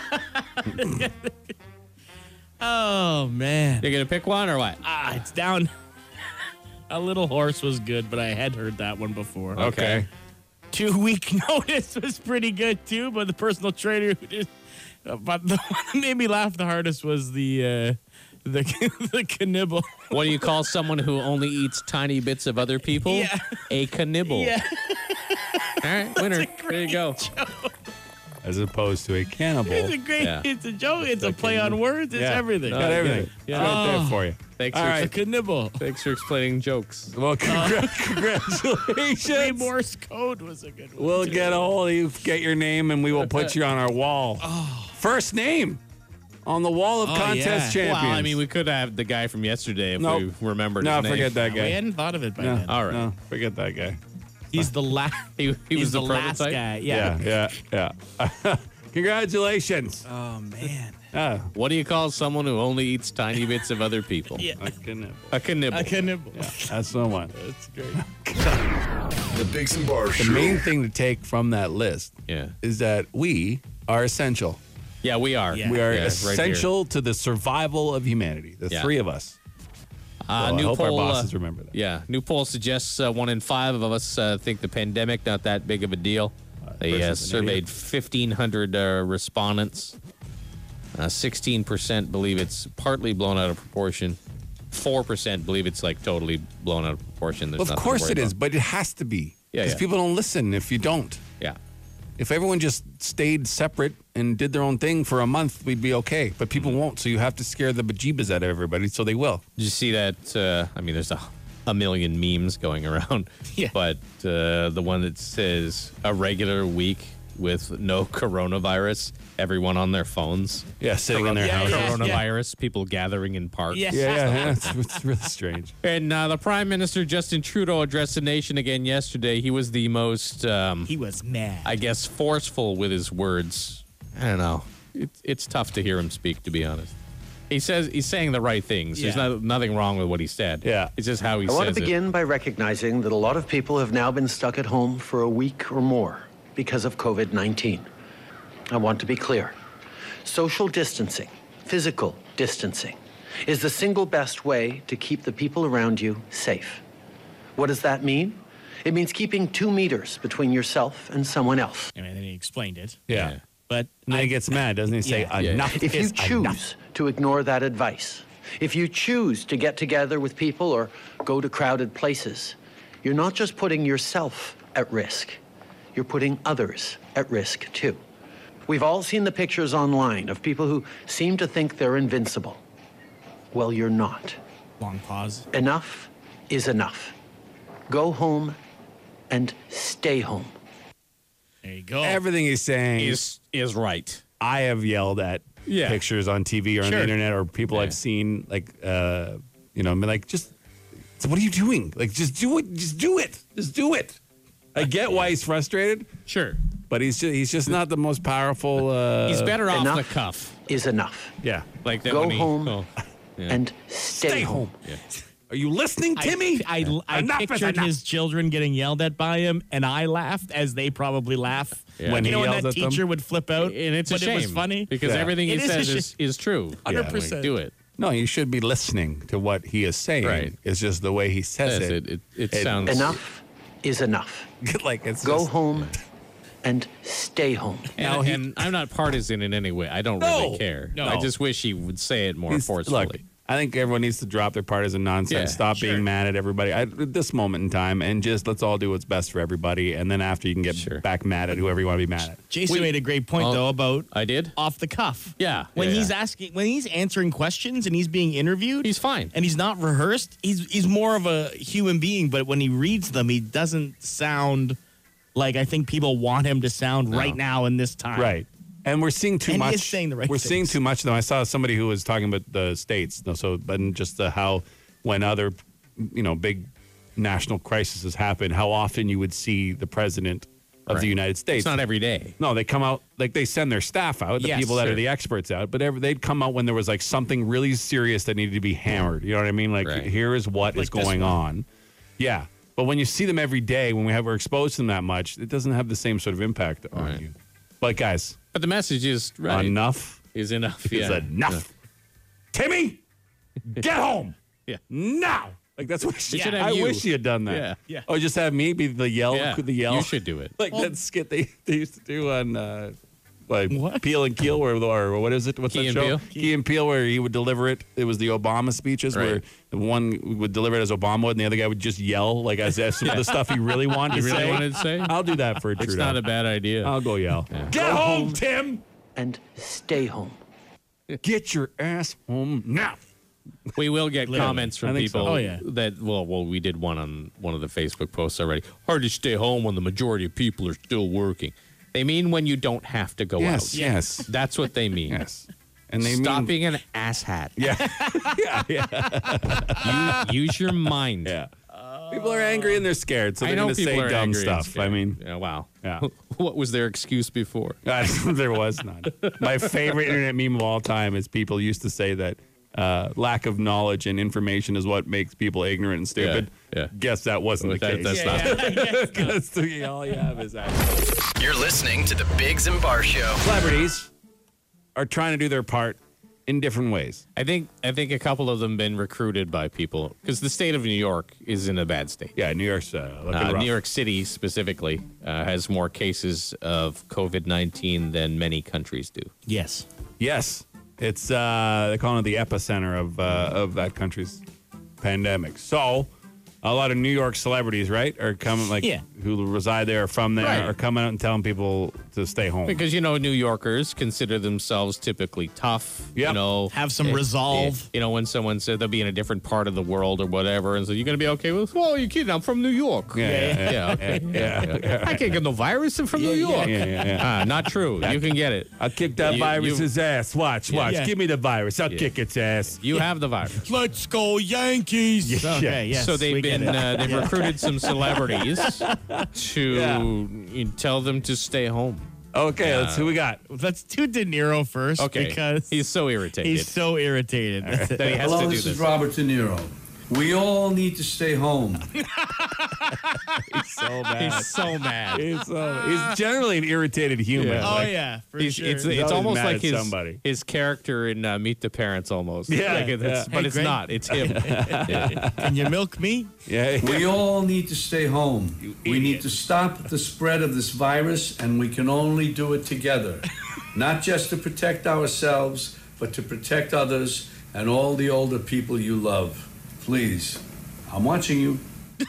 Oh, man. You're going to pick one or what? It's down. A little horse was good, but I had heard that one before. Okay. 2-week notice was pretty good too, but the personal trainer who did. But the one that made me laugh the hardest was the cannibal. What do you call someone who only eats tiny bits of other people? Yeah. A cannibal. Yeah. All right, winner. There you go. As opposed to a cannibal. It's a great. Yeah. It's a joke. It's a play on words. It's Yeah. everything. Got everything. Yeah. Got it there for you. Thanks All for right. A cannibal. Thanks for explaining jokes. Well, congratulations. Morse code was a good one. We'll too. get a hold of you, get your name, and we will put you on our wall. First name on the wall of contest yeah. champions. Well, I mean, we could have the guy from yesterday if Nope. we remembered no, his name. forget that We guy. hadn't thought of it by No, then. All right. no, forget that guy. He's the last. He was He's the the last prototype? guy. Yeah. Yeah. Congratulations. Oh, man. What do you call someone who only eats tiny bits of other people? Yeah. I can nibble. A cannibal. I can nibble. That's the one. That's great. The Biggs and Bar The Show. main thing to take from that list Yeah. is that we are essential. Yeah, we are. Yeah. We are Yeah, right essential to the survival of humanity. The Yeah. three of us. here. Well, I New hope poll, our bosses remember that. Yeah, new poll suggests 1 in 5 of us think the pandemic not that big of a deal. They person's an surveyed 1,500 respondents. 16% believe it's partly blown out of proportion. 4% believe it's like totally blown out of proportion. There's Well, of nothing to course worry it is, about. but it has to be. Yeah, Because yeah. people don't listen if you don't. Yeah. If everyone just stayed separate and did their own thing for a month, we'd be okay. But people won't, so you have to scare the bejeebas out of everybody, so they will. Did you see that? I mean, there's a million memes going around. Yeah. But the one that says a regular week with no coronavirus, everyone on their phones. Yeah, sitting in their Yeah, house. yeah. Coronavirus, people gathering in parks. Yeah. Yeah, it's really strange. And the Prime Minister, Justin Trudeau, addressed the nation again yesterday. He was the most, He was mad. I guess, forceful with his words. I don't know. It's tough to hear him speak, to be honest. He's saying the right things. Yeah. There's nothing wrong with what he said. Yeah. It's just how he I says want to it. begin by recognizing that a lot of people have now been stuck at home for a week or more because of COVID-19. I want to be clear. Social distancing, physical distancing, is the single best way to keep the people around you safe. What does that mean? It means keeping 2 meters between yourself and someone else. And then he explained it. Yeah. Yeah. But And then he gets mad, doesn't he? Say, Yeah. enough If you is choose enough. to ignore that advice, if you choose to get together with people or go to crowded places, you're not just putting yourself at risk, you're putting others at risk too. We've all seen the pictures online of people who seem to think they're invincible. Well, you're not. long pause. Enough is enough. Go home and stay home. There you go. Everything he's saying, is right. I have yelled at Yeah. pictures on TV or on the Sure. internet or people Yeah. I've seen, like, like, just, so what are you doing? Like, just do it. Just do it. Just do it. I get why he's frustrated, Sure. but he's just not the most powerful. He's better off enough. the cuff. Is enough. Yeah. Like that Go when he, home. oh, yeah. And stay home. Yeah. Are you listening, Timmy? I Enough is pictured enough. his children getting yelled at by him, and I laughed as they probably laugh. Yeah. When you he know when yells that at them? teacher would flip out, And it's a but shame. it was funny because Yeah. everything he It is a says is true. 100%. Do it. No, you should be listening to what he is saying. Right. It's just the way he says Yes, it. it sounds Enough is enough. like it's Go just- home and stay home. And, and I'm not partisan in any way. I don't really care. No. I just wish he would say it more He's- forcefully. Look, I think everyone needs to drop their partisan nonsense, Yeah, stop sure. being mad at everybody at this moment in time, and just let's all do what's best for everybody. And then after, you can get Sure. back mad at whoever you want to be mad at. Jason made a great point Well, though about I did. off the cuff. Yeah. When Yeah, he's yeah. when he's answering questions and he's being interviewed, He's fine. and he's not rehearsed. He's more of a human being, but when he reads them, he doesn't sound like I think people want him to sound right now in this time. Right. And we're seeing too And he much. is saying the right we're seeing things. too much, though. I saw somebody who was talking about the states, so but just how when other, big national crises happen, how often you would see the president of the Right. United States. It's not every day. No, they come out like they send their staff out, the Yes, people that sure. are the experts out, but they'd come out when there was like something really serious that needed to be hammered. You know what I mean? Like Right. here is what is Like this going one. on. Yeah, but when you see them every day, when we're exposed to them that much, it doesn't have the same sort of impact on Right. you. But guys, But the message is right. enough Is enough. is Yeah. enough. Timmy, get home. Yeah. Now. Like that's what It should have I you. wish you had done that. Yeah. Yeah. Or just have me be the yell. Yeah. The yell. You should do it. Like that skit they used to do on What? Peel and Keel, or what is it? What's Key that and show? Peele? Key and Peele, where he would deliver it. It was the Obama speeches, where Right. the one would deliver it as Obama would, and the other guy would just yell like as some of the stuff he really wanted You to really say. wanted to say? I'll do that for Trudeau. It's not a bad idea. I'll go yell. Get home, Tim. And stay home. Get your ass home now. We will get comments I from think so. people Oh, yeah. that well, we did one on one of the Facebook posts already. Hard to stay home when the majority of people are still working. They mean when you don't have to go Yes, out. yes, That's what they mean. yes. And they Stop mean, being an asshat. yeah, Use your mind. yeah. People are angry and they're scared, so I they're know going to people say are dumb angry and stuff. scared. I mean, yeah, wow. Yeah. What was their excuse before? there was none. My favorite internet meme of all time is people used to say that lack of knowledge and information is what makes people ignorant and stupid. Yeah. Guess that wasn't the case. That's not. Because all you have is that. You're listening to the Biggs and Bar Show. Celebrities are trying to do their part in different ways. I think a couple of them been recruited by people because the state of New York is in a bad state. Yeah, New York's looking rough. New York City specifically has more cases of COVID-19 than many countries do. Yes. Yes, it's they call it the epicenter of that country's pandemic. So, a lot of New York celebrities, right, are coming who reside there or from there Right. are coming out and telling people to stay home. Because, New Yorkers consider themselves typically tough. Yep. Have some resolve. When someone said they'll be in a different part of the world or whatever, and so you're going to be okay with, well, you're kidding, I'm from New York. Yeah. I can't get no virus from New York. Yeah. Not true. You can get it. I'll kick that virus's ass. Watch. Yeah. Give me the virus. I'll kick its ass. You have the virus. Let's go Yankees. Okay, yes. So they've we get been it. they've recruited some celebrities to tell them to stay home. Okay, let's who we got. Let's do De Niro first. Okay, Because he's so irritated. he's so irritated. that he has Hello, to do this this. is Robert De Niro. We all need to stay home. He's so bad. He's so mad. He's generally an irritated human. Yeah. Oh, Like, yeah, for He's, sure. it's always almost mad like at somebody. his character in Meet the Parents almost. Yeah, Like yeah. but Hey, it's Greg. not. It's him. Can you milk me? Yeah. We all need to stay home. We need to stop the spread of this virus, and we can only do it together. Not just to protect ourselves, but to protect others and all the older people you love. Please, I'm watching you.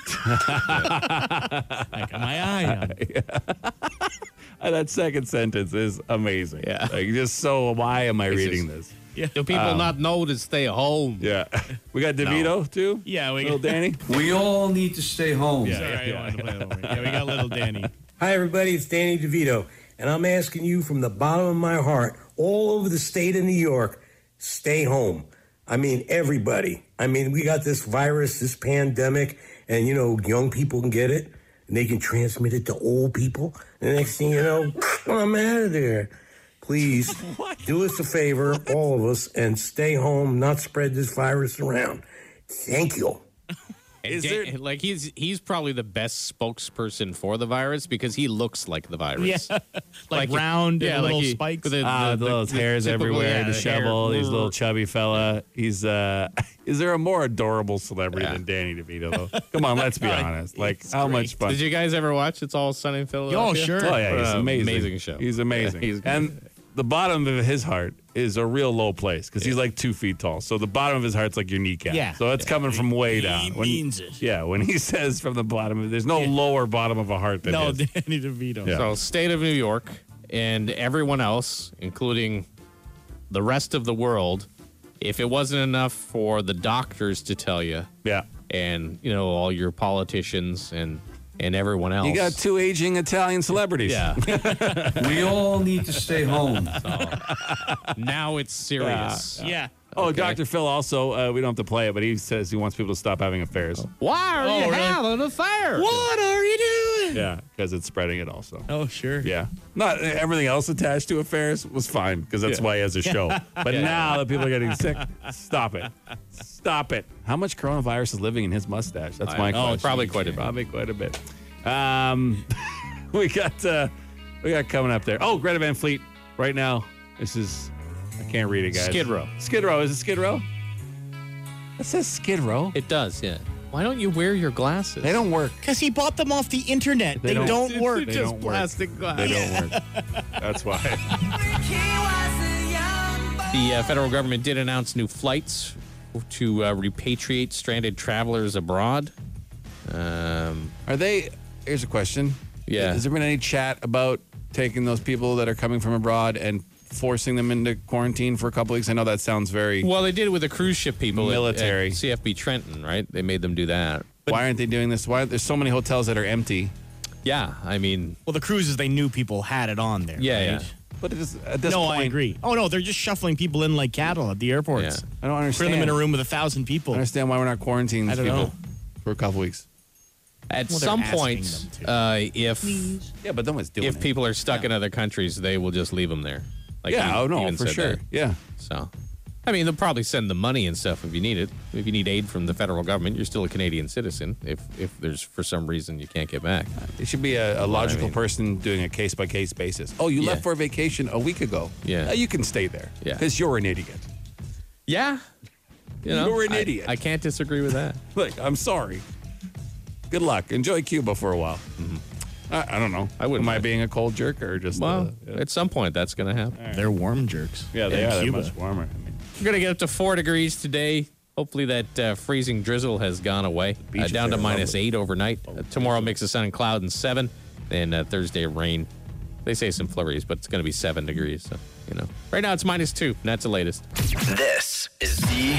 I got my eye on it. That second sentence is amazing. Yeah. Like, just so, why am I reading this? Do people not know to stay home? Yeah. We got DeVito, too? Yeah, we Little got Danny? We all need to stay home. Sorry, I wanted to play that one. Yeah, we got little Danny. Hi, everybody. It's Danny DeVito, and I'm asking you from the bottom of my heart, all over the state of New York, stay home. I mean, everybody. I mean, we got this virus, this pandemic, and, young people can get it, and they can transmit it to old people. And the next thing you know, I'm out of there. Please do us a favor, all of us, and stay home, not spread this virus around. Thank you. Is Dan- there- like he's probably the best spokesperson for the virus because he looks like the virus. Yeah. Like round and little he- spikes. the the hairs typical- everywhere, the the hair. shovel, he's a little chubby fella. He's, is there a more adorable celebrity than Danny DeVito, though? Come on, let's be honest. Like, how much fun? Did you guys ever watch It's All Sunny in Philadelphia? Oh, sure. Oh, yeah, he's amazing. Amazing show. He's amazing. Yeah, he's good. And the bottom of his heart is a real low place because he's like 2 feet tall. So the bottom of his heart's like your kneecap. Yeah. So it's coming from way down. means it. Yeah, when he says from the bottom, there's no lower bottom of a heart than No, his. Danny DeVito. Yeah. So, state of New York and everyone else, including the rest of the world, if it wasn't enough for the doctors to tell you, Yeah. and all your politicians and everyone else, You got 2 aging Italian celebrities. yeah. We all need to stay home. Now it's serious. Yeah. Oh, Okay. Dr. Phil also, we don't have to play it, but he says he wants people to stop having affairs. Why are you really? having an affair? What are you doing? Yeah, because it's spreading it also. Oh, sure. Yeah. Not everything else attached to affairs was fine because that's why he has a show. But now that people are getting sick, stop it. Stop it. How much coronavirus is living in his mustache? That's my question. probably quite a bit. Probably quite a bit. We got coming up there. Oh, Greta Van Fleet right now. This is, I can't read it, guys. Skid Row. Skid Row. Is it Skid Row? It says Skid Row. It does, yeah. Why don't you wear your glasses? They don't work. Because he bought them off the internet. They don't work. They Just don't work. plastic glass. They don't work. That's why. The federal government did announce new flights to repatriate stranded travelers abroad. Are they? Here's a question. Yeah. Has there been any chat about taking those people that are coming from abroad and forcing them into quarantine for a couple weeks? I know that sounds very. Well, they did it with the cruise ship people Military. at CFB Trenton, right? They made them do that. Why aren't they doing this? Why there's so many hotels that are empty? Yeah, I mean, Well, the cruises, they knew people had it on there. yeah, right? yeah. But it is, at this No, point, I agree. Oh, no, they're just shuffling people in like cattle at the airports. Yeah. I don't Putting understand. them in a room with 1,000 people. I understand why we're not quarantining I these don't people know. for a couple weeks. At Well, they're some asking point, them to. Yeah, but no one's doing if it. people are stuck in other countries, they will just leave them there. Like Yeah, you oh no, even for said sure. that. Yeah. So, I mean, they'll probably send the money and stuff if you need it. If you need aid from the federal government, you're still a Canadian citizen. If there's for some reason you can't get back, It should be a logical mean- person doing a case by case basis. Oh, you Yeah. left for a vacation a week ago. Yeah. You can stay there. Yeah. Because you're an idiot. yeah, you know, You're an I- idiot. I can't disagree with that. Like, I'm sorry. Good luck. Enjoy Cuba for a while. I don't know. I wouldn't Am I mind. being a cold jerk or just? Well, yeah. at some point that's going to happen. They're warm jerks. Yeah, they In are. They're Cuba. much warmer. I mean, We're going to get up to 4 degrees today. Hopefully that freezing drizzle has gone away. beaches Down to there are minus lovely. 8 overnight. Tomorrow mix of sun and cloud and 7. Then Thursday rain. They say some flurries, but it's going to be 7 degrees. So, you know, right now it's minus 2. And that's the latest. This is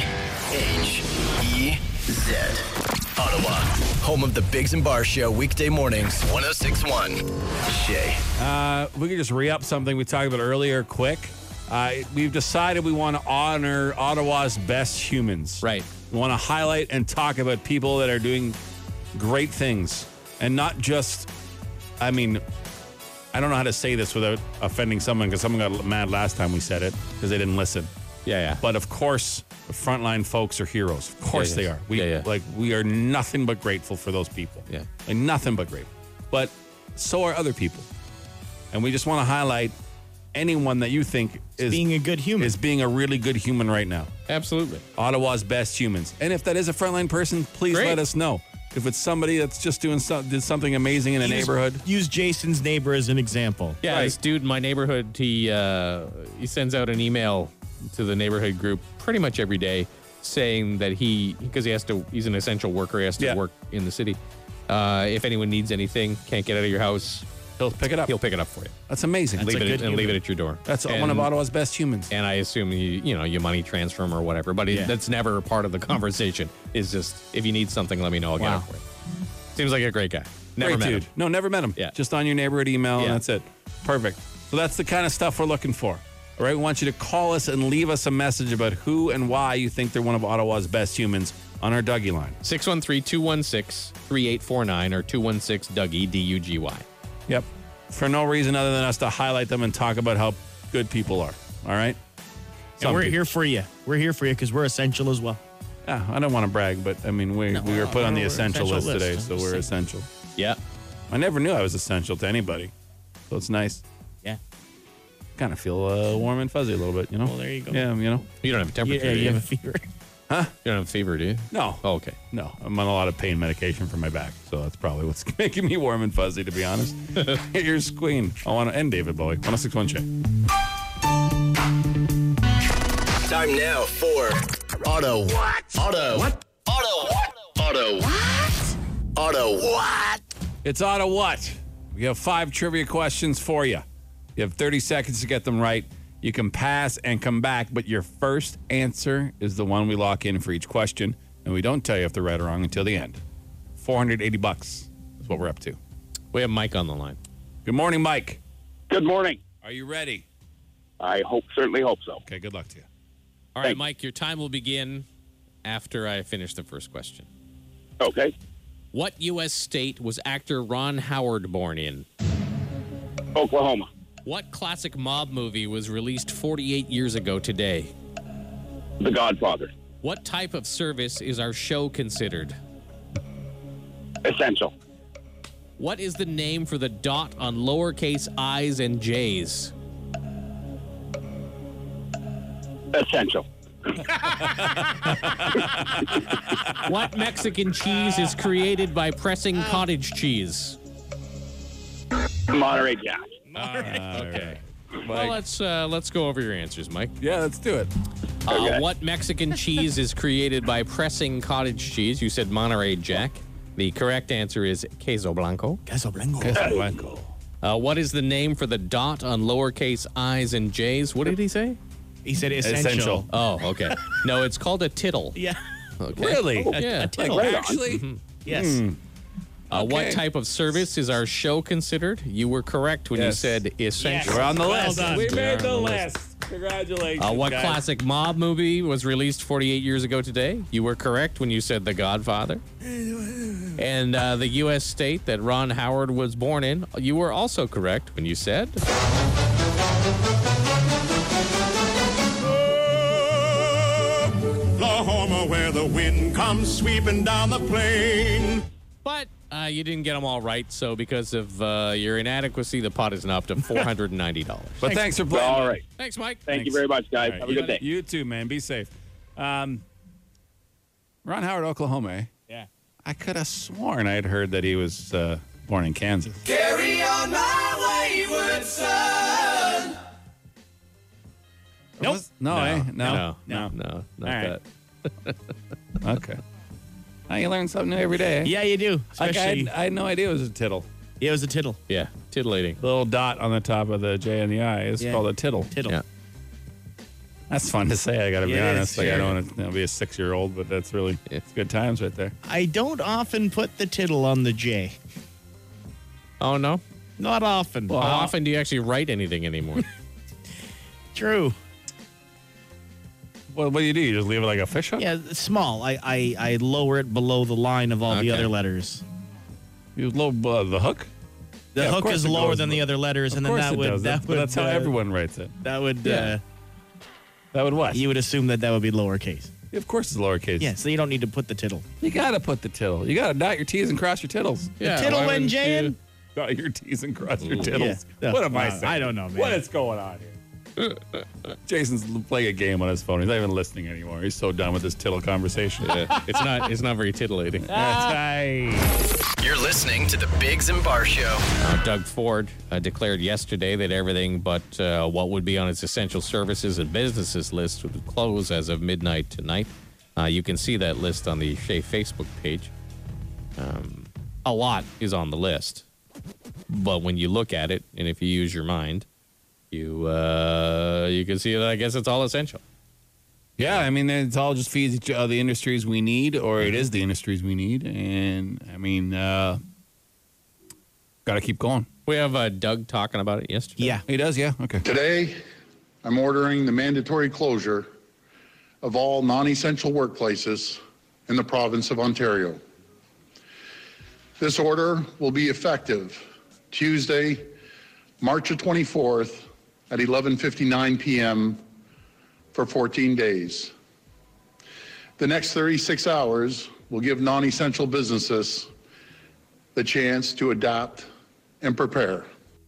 ZHEZ. Ottawa, home of the Biggs and Bar Show, weekday mornings, 106.1. Shay. we could just re-up something we talked about earlier quick. We've decided we want to honor Ottawa's best humans. Right. We want to highlight and talk about people that are doing great things. And not just, I mean, I don't know how to say this without offending someone because someone got mad last time we said it because they didn't listen. Yeah. But of course, the frontline folks are heroes. Of course Yeah, they yes. are. We are nothing but grateful for those people. Yeah. Like nothing but grateful. But so are other people. And we just want to highlight anyone that you think is Being a good human. is being a really good human right now. Absolutely. Ottawa's best humans. And if that is a frontline person, please Great. let us know. If it's somebody that's just did something amazing in a neighborhood. Use Jason's neighbor as an example. Yeah, Right. this dude in my neighborhood, he sends out an email to the neighborhood group pretty much every day saying that because he's an essential worker, he has to Yeah. work in the city. If anyone needs anything, can't get out of your house, He'll pick it up. he'll pick it up for you. That's amazing. That's Leave a it good and leave human. it at your door. That's And- one of Ottawa's best humans. And I assume you money transfer him or whatever, but Yeah. that's never part of the conversation. It's just if you need something, let me know. I'll get Wow. it for you. Seems like a great guy. Never Great met dude. him. No, never met him. Yeah. Just on your neighborhood email, and Yeah. that's it. Perfect. So that's the kind of stuff we're looking for. All right, we want you to call us and leave us a message about who and why you think they're one of Ottawa's best humans on our Dougie line. 613-216-3849 or 216-DOUGIE, D-U-G-Y. Yep. For no reason other than us to highlight them and talk about how good people are. All right? And Some we're people. here for you. We're here for you because we're essential as well. Yeah, I don't want to brag, but I mean, we were put on the we're essential essential list list. today, I'm so just we're saying. essential. Yeah. I never knew I was essential to anybody, so it's nice. Yeah. Kind of feel warm and fuzzy a little bit, you know? Well, there you go. Yeah, you know? You don't have a temperature, Yeah, do you you? have a fever. You don't have a fever, do you? No. Oh, okay. No, I'm on a lot of pain medication for my back, so that's probably what's making me warm and fuzzy, to be honest. Here's Queen. I want to end David Bowie. 106.1 Shay. Time now for Auto What? Auto What? Auto What? Auto What? Auto What? It's Auto What? We have 5 trivia questions for you. You have 30 seconds to get them right. You can pass and come back, but your first answer is the one we lock in for each question, and we don't tell you if they're right or wrong until the end. $480 is what we're up to. We have Mike on the line. Good morning, Mike. Good morning. Are you ready? I certainly hope so. Okay, good luck to you. All right, Thanks. Mike, your time will begin after I finish the first question. Okay. What U.S. state was actor Ron Howard born in? Oklahoma. What classic mob movie was released 48 years ago today? The Godfather. What type of service is our show considered? Essential. What is the name for the dot on lowercase i's and j's? Essential. What Mexican cheese is created by pressing cottage cheese? Monterey Jack. Okay. Mike. Well, let's go over your answers, Mike. Yeah, let's do it. Okay. What Mexican cheese is created by pressing cottage cheese? You said Monterey Jack. The correct answer is queso blanco. Casablanca. What is the name for the dot on lowercase i's and j's? What did he say? He said essential. Essential. Oh, okay. No, it's called a tittle. Yeah. Okay. Really? Yeah. tittle. Like, actually? Yes. What Okay. type of service is our show considered? You were correct when you Yes. said essential. We're on the Well list. done. We We made are the on the list. Congratulations. What guys. classic mob movie was released 48 years ago today? You were correct when you said The Godfather. And the U.S. state that Ron Howard was born in, you were also correct when you said... Oklahoma, where the wind comes sweeping down the plain. But you didn't get them all right, so because of your inadequacy, the pot is now up to $490. But thanks for playing. All right. Thanks, Mike. Thank you very much, guys. All right, Have a good day. You too, man. Be safe. Ron Howard, Oklahoma. Eh? Yeah. I could have sworn I had heard that he was born in Kansas. Carry on my wayward son. Nope. No, eh? No. No, not All right. that. Okay. Now you learn something new every day. Yeah, you do. Like Especially, I had no idea it was a tittle. it was a tittle. Yeah, titillating. The little dot on the top of the J and the I is Yeah. called a tittle. Tittle. Yeah. That's fun to say. I got to be Yeah, it honest. is, Like I sure. don't want to be a 6-year-old, but that's really it's good times right there. I don't often put the tittle on the J. Oh, no? Not often. How often do you actually write anything anymore? True. What do? You just leave it like a fish hook? Yeah, it's small. I lower it below the line of all the Okay. other letters. You low the hook. The Yeah, of hook course is it lower goes- than the other letters, and Of then course that it would does. that But would that's how everyone writes it. that would Yeah. That would what? you would assume that would be lowercase. Of course, it's lowercase. Yeah, so you don't need to put the tittle. You gotta put the tittle. You gotta dot your T's and cross your tittles. Yeah, tittle why when wouldn't J-ing? you- Dot your T's and cross your tittles. Yeah. What am I Wow, saying? I don't know, man. What is going on here? Jason's playing a game on his phone. He's not even listening anymore. He's so done with this tittle conversation. It's not very titillating. You're listening to the Biggs and Bar Show. Doug Ford declared yesterday that everything but what would be on its essential services and businesses list would close as of midnight tonight. You can see that list on the Shea Facebook page. A lot is on the list. But when you look at it, and if you use your mind, you can see that I guess it's all essential. Yeah, I mean, it's all just feeds the industries we need, or it is the industries we need. And, I mean, got to keep going. We have Doug talking about it yesterday. Yeah. He does, yeah? Okay. Today, I'm ordering the mandatory closure of all non-essential workplaces in the province of Ontario. This order will be effective Tuesday, March the 24th at 11:59 p.m. for 14 days. The next 36 hours will give non-essential businesses the chance to adapt and prepare.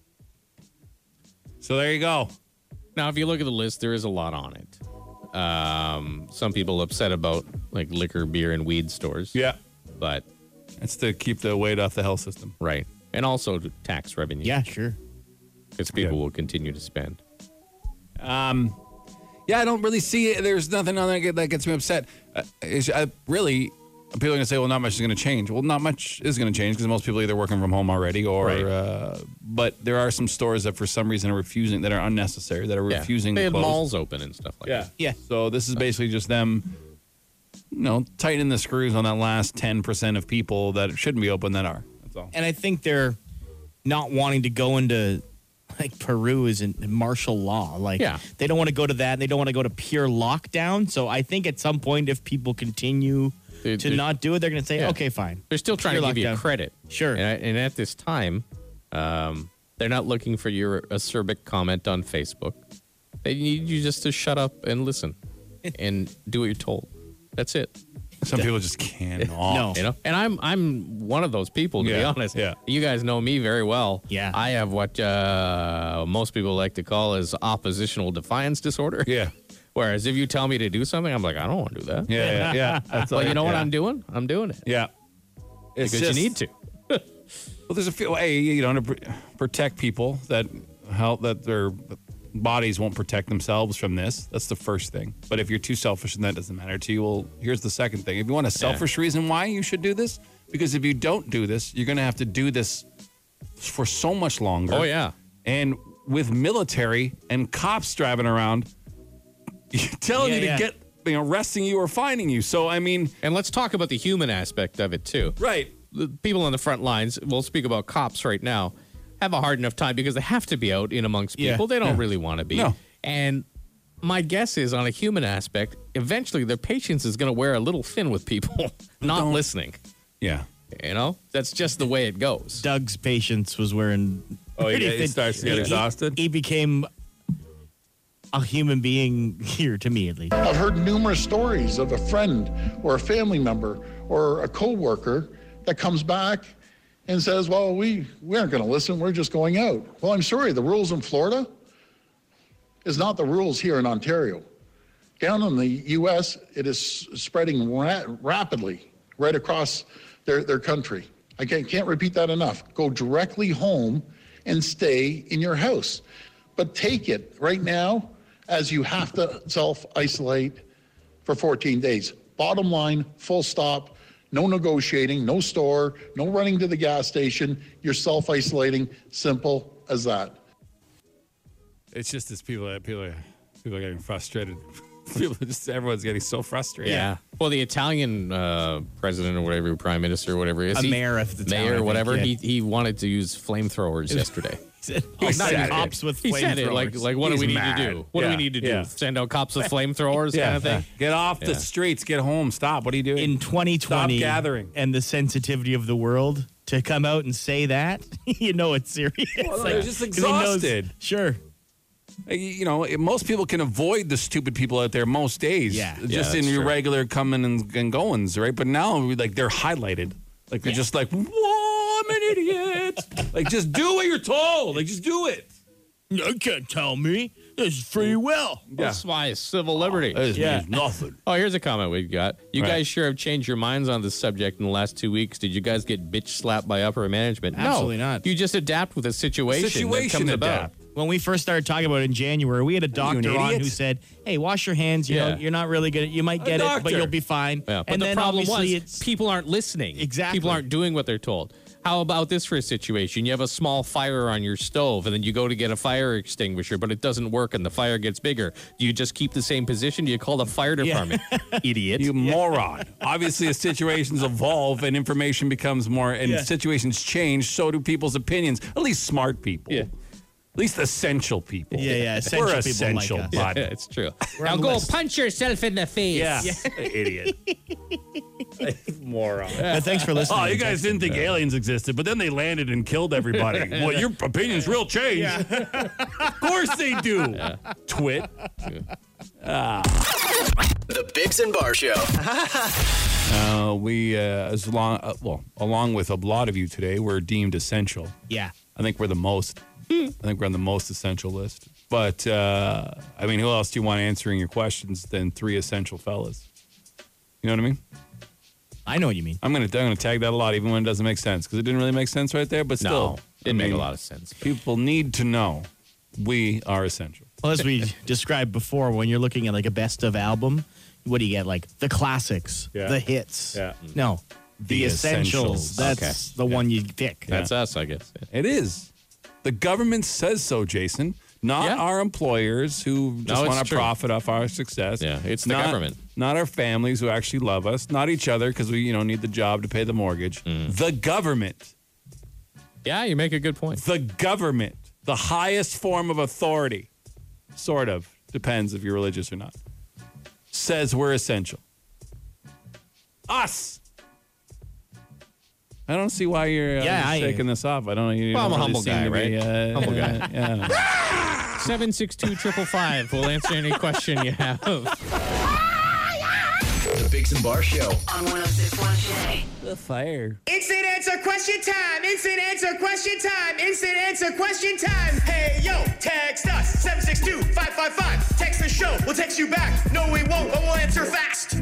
So there you go. Now, if you look at the list, there is a lot on it. Some people upset about like liquor, beer, and weed stores. Yeah. But It's to keep the weight off the health system. right, and also to tax revenue. Yeah, sure. because people will continue to spend. Yeah, I don't really see it. There's nothing on there that gets me upset. Really, people are going to say, well, not much is going to change. Well, not much is going to change because most people are either working from home already or, Right. But there are some stores that for some reason are refusing, that are unnecessary, that are refusing They to had close. malls open and stuff like that. Yeah. So this is basically just them, tightening the screws on that last 10% of people that shouldn't be open that are. That's all. And I think they're not wanting to go into like Peru is in martial law. Like they don't want to go to that. They don't want to go to pure lockdown. So I think at some point, if people continue to not do it, they're going to say, Yeah. okay, fine. They're still trying Pure to give you lockdown. credit. Sure. And at this time, they're not looking for your acerbic comment on Facebook. They need you just to shut up and listen and do what you're told. That's it. Some people just cannot. No. You know? And I'm one of those people, to be Yeah, honest. yeah. You guys know me very well. Yeah. I have what most people like to call as oppositional defiance disorder. Yeah. Whereas if you tell me to do something, I'm like, I don't want to do that. Yeah. That's Well, all- you know what yeah. I'm doing? I'm doing it. Yeah. It's Because just- you need to. Well, there's a few, to protect people that their bodies won't protect themselves from this. That's the first thing. But if you're too selfish and that doesn't matter to you, well, here's the second thing. If you want a selfish reason why you should do this, because if you don't do this, you're going to have to do this for so much longer. Oh, yeah. And with military and cops driving around, telling Yeah, you to yeah. get, arresting you or fining you. So, I mean. And let's talk about the human aspect of it, too. Right. The people on the front lines, we'll speak about cops right now, have a hard enough time because they have to be out in amongst people. Yeah. They don't Yeah. really want to be. No. And My guess is on a human aspect, eventually their patience is going to wear a little thin with people not listening. Yeah. You know, that's just the way it goes. Doug's patience was wearing. Oh, pretty yeah, he thin. starts to get exhausted? He became a human being here, to me at least. I've heard numerous stories of a friend or a family member or a coworker that comes back and says, well, we aren't going to listen. We're just going out. Well, I'm sorry. The rules in Florida is not the rules here in Ontario. Down in the U.S., it is spreading rapidly right across their country. I can't repeat that enough. Go directly home and stay in your house. But take it right now as you have to self-isolate for 14 days. Bottom line, full stop, no negotiating, no store, no running to the gas station. You're self-isolating, simple as that. It's just as people are getting frustrated. Everyone's getting so frustrated. Yeah. Well, the Italian president or whatever, prime minister or whatever is, mayor of the town, mayor I or think, whatever, yeah. he wanted to use flamethrowers yesterday. He said cops with He said it flamethrowers. like what do we need mad. to do? What do we need to do? Yeah. Send out cops with flamethrowers kind of thing? Get off the streets. Get home. Stop. What are you doing? In 2020, Stop gathering. and the sensitivity of the world, to come out and say that, you know it's serious. Well, they're just 'cause he knows- exhausted. Sure. You know, most people can avoid the stupid people out there most days. Yeah. Just Yeah, in that's your true. regular coming and goings, right? But now, like, they're highlighted. Like, they're just like, whoa, I'm an idiot. Like, just do what you're told. Like, just do it. You can't tell me. This is free will. That's why it's civil liberty. This Yeah. means nothing. Oh, here's a comment we've got. You Right. guys sure have changed your minds on this subject in the last 2 weeks. Did you guys get bitch slapped by upper management? Absolutely no. not. You just adapt with a situation, that comes about. When we first started talking about it in January, we had a doctor an on idiot? who said, "Hey, wash your hands. You Yeah. know, you're not really good. You might get it, but doctor. you'll be fine." Yeah, but and the then problem was obviously it's people aren't listening. Exactly. People aren't doing what they're told. How about this for a situation? You have a small fire on your stove, and then you go to get a fire extinguisher, but it doesn't work, and the fire gets bigger. Do you just keep the same position? Do you call the fire department? Idiot. You moron. Obviously, as situations evolve and information becomes more, and situations change, so do people's opinions. At least smart people. Yeah. At least essential people. Yeah, essential We're people essential, like us. bud. Yeah, it's true. We're Now on the go list. punch yourself in the face. Yeah. Idiot. Moron. But thanks for listening. Oh, you guys didn't think aliens existed, but then they landed and killed everybody. Well, your opinion's real change. Of course they do. Twit. The Biggs and Bar Show. We, along with a lot of you today, we're deemed essential. Yeah. I think we're the most. I think we're on the most essential list. But, I mean, who else do you want answering your questions than three essential fellas? You know what I mean? I know what you mean. I'm gonna tag that a lot, even when it doesn't make sense, because it didn't really make sense right there. But still, No, didn't make a lot of sense. People need to know we are essential. Well, as we described before, when you're looking at like a best of album, what do you get? Like the classics, Yeah. the hits. Yeah. No, the essentials. That's Okay. the one you pick. That's us, I guess. Yeah. It is. The government says so, Jason. Not Yeah. our employers who just No, it's want to true. profit off our success. Yeah, it's the Not- government. Not our families who actually love us. Not each other because we, need the job to pay the mortgage. The government. Yeah, you make a good point. The government. The highest form of authority. Sort of. Depends if you're religious or not. Says we're essential. Us. I don't see why you're shaking this off. I don't know. You Well, I'm don't a really humble seem guy, to be, right? Humble guy. Yeah. 762-555. We'll answer any question you have. The Biggs and Bar Show. On 106.1 The fire. Instant answer question time. Instant answer question time. Instant answer question time. Hey, yo, text us. 762-555. Text the show. We'll text you back. No, we won't, but we'll answer fast.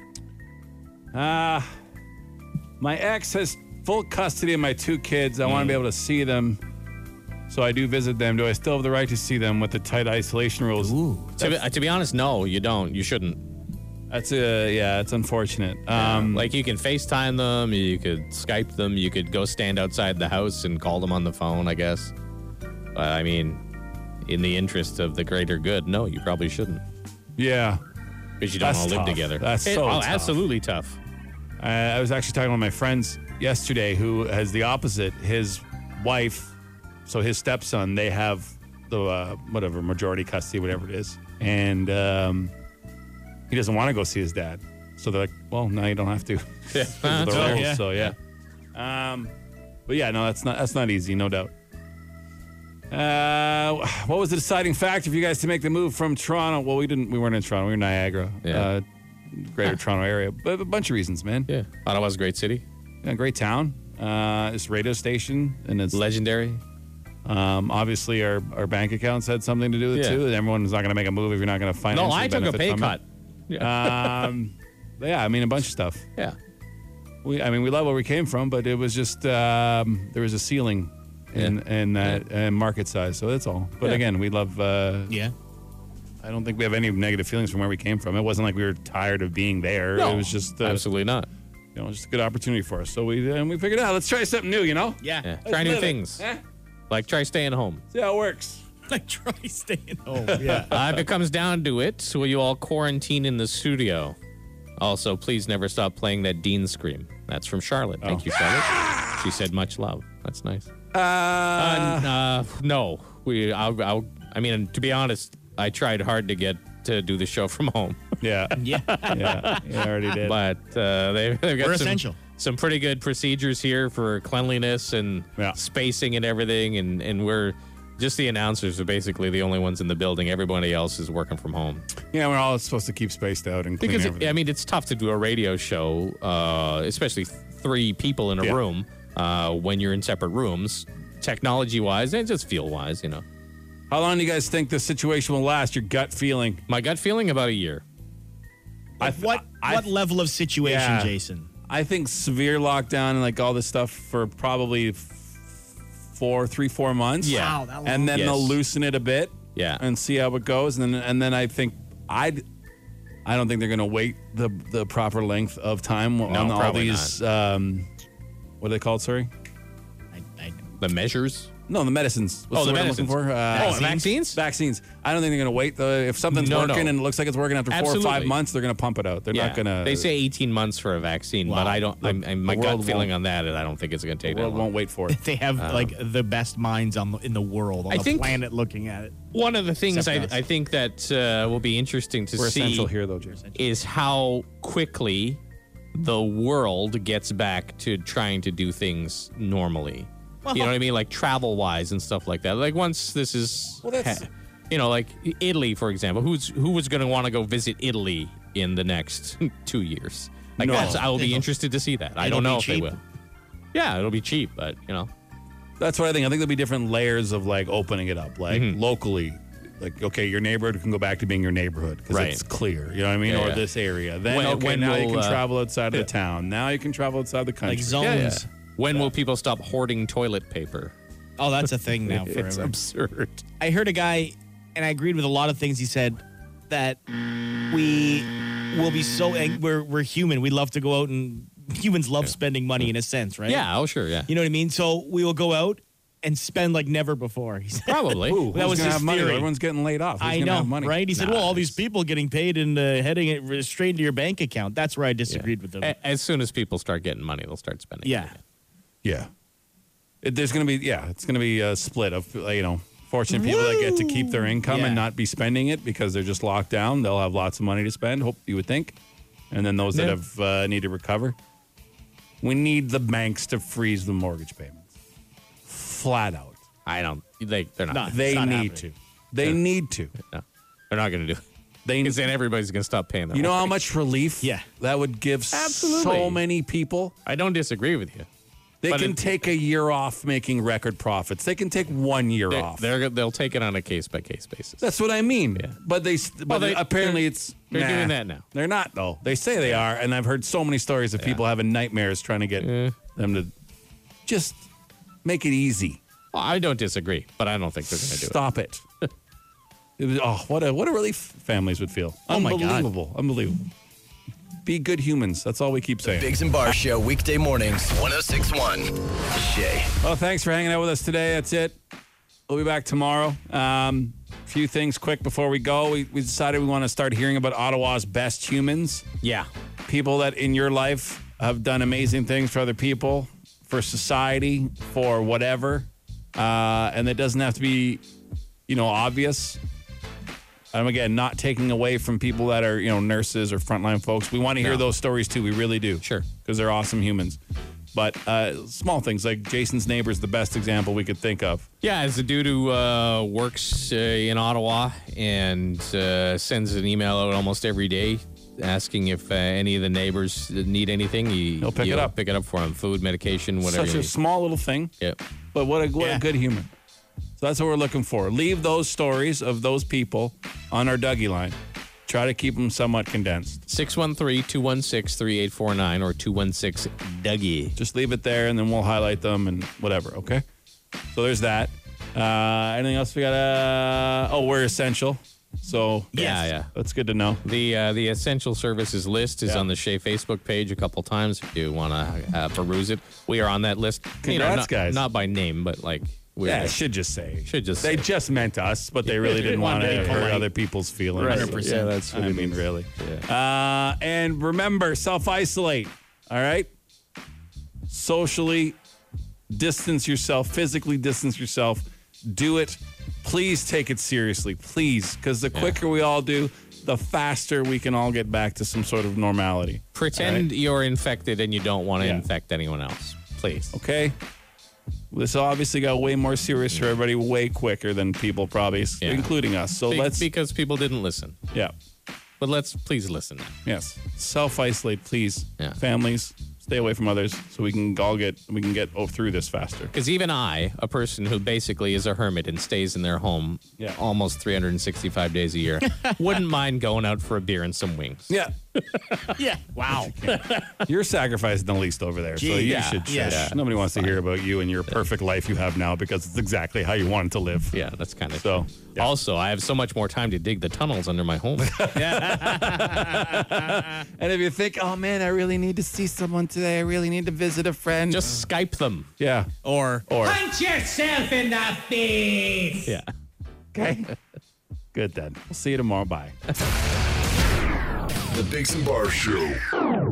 My ex has full custody of my two kids. I want to be able to see them. So I do visit them. Do I still have the right to see them with the tight isolation rules? To be honest, no, you don't. You shouldn't. It's unfortunate. Like you can FaceTime them, you could Skype them, you could go stand outside the house and call them on the phone, I guess. But I mean, in the interest of the greater good, no, you probably shouldn't. Yeah. Because you don't That's all live tough. together. That's so tough. absolutely tough. I was actually talking with my friends yesterday who has the opposite. His wife, so his stepson, they have the majority custody, whatever it is. and he doesn't want to go see his dad. So they're like, well, now you don't have to. Yeah. Those are the rules, yeah. So yeah. But yeah, no, that's not easy, no doubt. What was the deciding factor for you guys to make the move from Toronto? Well, we weren't in Toronto. We were in Niagara, Greater Toronto area. But a bunch of reasons, man. Yeah. Ottawa's a great city. Yeah, great town. This radio station and it's Legendary. obviously our bank accounts had something to do with it too. Everyone's not going to make a move if you're not going to financially No, I took a benefit pay from cut. But yeah, I mean a bunch of stuff. Yeah. We love where we came from, but it was just there was a ceiling in that market size, so that's all. But again, we love. I don't think we have any negative feelings from where we came from. It wasn't like we were tired of being there. No, it was just absolutely not. Just a good opportunity for us. So we figured out, let's try something new. Yeah. Try new things. Like try staying home. See how it works. Like try staying home. Yeah. If it comes down to it, will you all quarantine in the studio? Also, please never stop playing that Dean scream. That's from Charlotte. Thank you, Charlotte. She said much love. That's nice. No. I mean, to be honest, I tried hard to get to do the show from home. Yeah. Yeah. You already did. But they've got We're essential. Some pretty good procedures here for cleanliness and spacing and everything. And we're just the announcers are basically the only ones in the building. Everybody else is working from home. Yeah, we're all supposed to keep spaced out and clean everything. I mean, it's tough to do a radio show, especially three people in a room when you're in separate rooms, technology-wise and just feel-wise, How long do you guys think this situation will last? Your gut feeling? My gut feeling, about a year. What level of situation, Jason? I think severe lockdown and like all this stuff for probably 3-4 months. Yeah. Wow, that long. And then they'll loosen it a bit. Yeah. And see how it goes. And then I think I don't think they're going to wait the proper length of time on all these. What are they called? Sorry. The measures. No, the medicines. What's the word I'm medicines. looking for? Vaccines? Vaccines. I don't think they're going to wait. If something's working and it looks like it's working after 4 or 5 months, they're going to pump it out. They're not going to. They say 18 months for a vaccine, but I don't. My gut feeling on that is I don't think it's going to take The that world long. won't wait for it. They have like the best minds in the world on the planet looking at it. One of the things Except us. I think that will be interesting to We're see essential here, though, Jason. is how quickly the world gets back to trying to do things normally. You know what I mean? Like travel-wise and stuff like that. Like once this is, like Italy, for example. Who was going to want to go visit Italy in the next 2 years? Like I will be interested to see that. I don't know if they will. Yeah, it'll be cheap, but That's what I think. I think there'll be different layers of like opening it up, like locally. Like, okay, your neighborhood can go back to being your neighborhood because it's clear. You know what I mean? Yeah, or yeah. this area. Then, When now you will, can travel outside of the town. Now you can travel outside the country. Like zones. When will people stop hoarding toilet paper? Oh, that's a thing now forever. It's absurd. I heard a guy, and I agreed with a lot of things he said, that we will be so, and we're human. We love to go out, and humans love spending money in a sense, right? Yeah, oh sure, yeah. You know what I mean? So we will go out and spend like never before. He said. Probably. Ooh, That was gonna his have money? theory. Everyone's getting laid off. Who's I gonna know, have money? right? He said, well, all these people getting paid and heading it straight into your bank account. That's where I disagreed with him. As soon as people start getting money, they'll start spending. Yeah. Yeah. There's going to be, it's going to be a split of, fortunate people that get to keep their income and not be spending it because they're just locked down. They'll have lots of money to spend, you would think. And then those that have need to recover. We need the banks to freeze the mortgage payments. Flat out. I don't. They're not. They not need happening. to. They need to. No, they're not going to do it. Because then everybody's going to stop paying their You know how mortgage. much relief that would give so many people? I don't disagree with you. They But can take a year off making record profits. They can take 1 year off. They'll take it on a case-by-case basis. That's what I mean. Yeah. But apparently they're doing that now. They're not, though. They say they are, and I've heard so many stories of people having nightmares trying to get them to just make it easy. Well, I don't disagree, but I don't think they're going to do Stop it. What a relief families would feel. Oh, my God. Unbelievable. Unbelievable. Be good humans. That's all we keep saying. Biggs and Bar Show, weekday mornings, 106.1. Shay. Well, thanks for hanging out with us today. That's it. We'll be back tomorrow. Few things quick before we go. We decided we want to start hearing about Ottawa's best humans. Yeah. People that in your life have done amazing things for other people, for society, for whatever. And it doesn't have to be, obvious. Again, not taking away from people that are, nurses or frontline folks. We want to hear those stories too. We really do. Sure. Because they're awesome humans. But small things like Jason's neighbor is the best example we could think of. Yeah, as a dude who works in Ottawa and sends an email out almost every day asking if any of the neighbors need anything. He'll pick it up. Pick it up for him. Food, medication, whatever. Such a small little thing. Yep. But what a good human. So that's what we're looking for. Leave those stories of those people on our Dougie line. Try to keep them somewhat condensed. 613-216-3849 or 216-DOUGIE. Just leave it there, and then we'll highlight them and whatever, okay? So there's that. Anything else we got? We're essential. So yeah. That's good to know. The essential services list is on the Shea Facebook page a couple times if you want to peruse it. We are on that list. Congrats, guys. Not by name, but like... It should just say. They say. just meant us, but they really didn't want to hurt other people's feelings. 100%. Yeah, that's what I mean, really. Yeah. And remember, self-isolate, all right? Socially distance yourself, physically distance yourself. Do it. Please take it seriously, please, because the quicker we all do, the faster we can all get back to some sort of normality. Pretend you're infected and you don't want to infect anyone else, please. Okay? This obviously got way more serious for everybody way quicker than people probably, including us. So because people didn't listen. Yeah. But let's please listen. Yes. Self-isolate, please. Yeah. Families, stay away from others so we can get through this faster. Because even I, a person who basically is a hermit and stays in their home almost 365 days a year, wouldn't mind going out for a beer and some wings. Yeah. Yeah. Wow. You're sacrificing the least over there, so you should shush. Yeah. Nobody wants to hear about you and your perfect life you have now because it's exactly how you want it to live. Yeah, that's kind of so. Yeah. Also, I have so much more time to dig the tunnels under my home. And if you think, oh man, I really need to see someone today, I really need to visit a friend, just Skype them. Yeah. Or punch yourself in the face. Yeah. Okay. Good then. We'll see you tomorrow. Bye. The Biggs and Bar Show.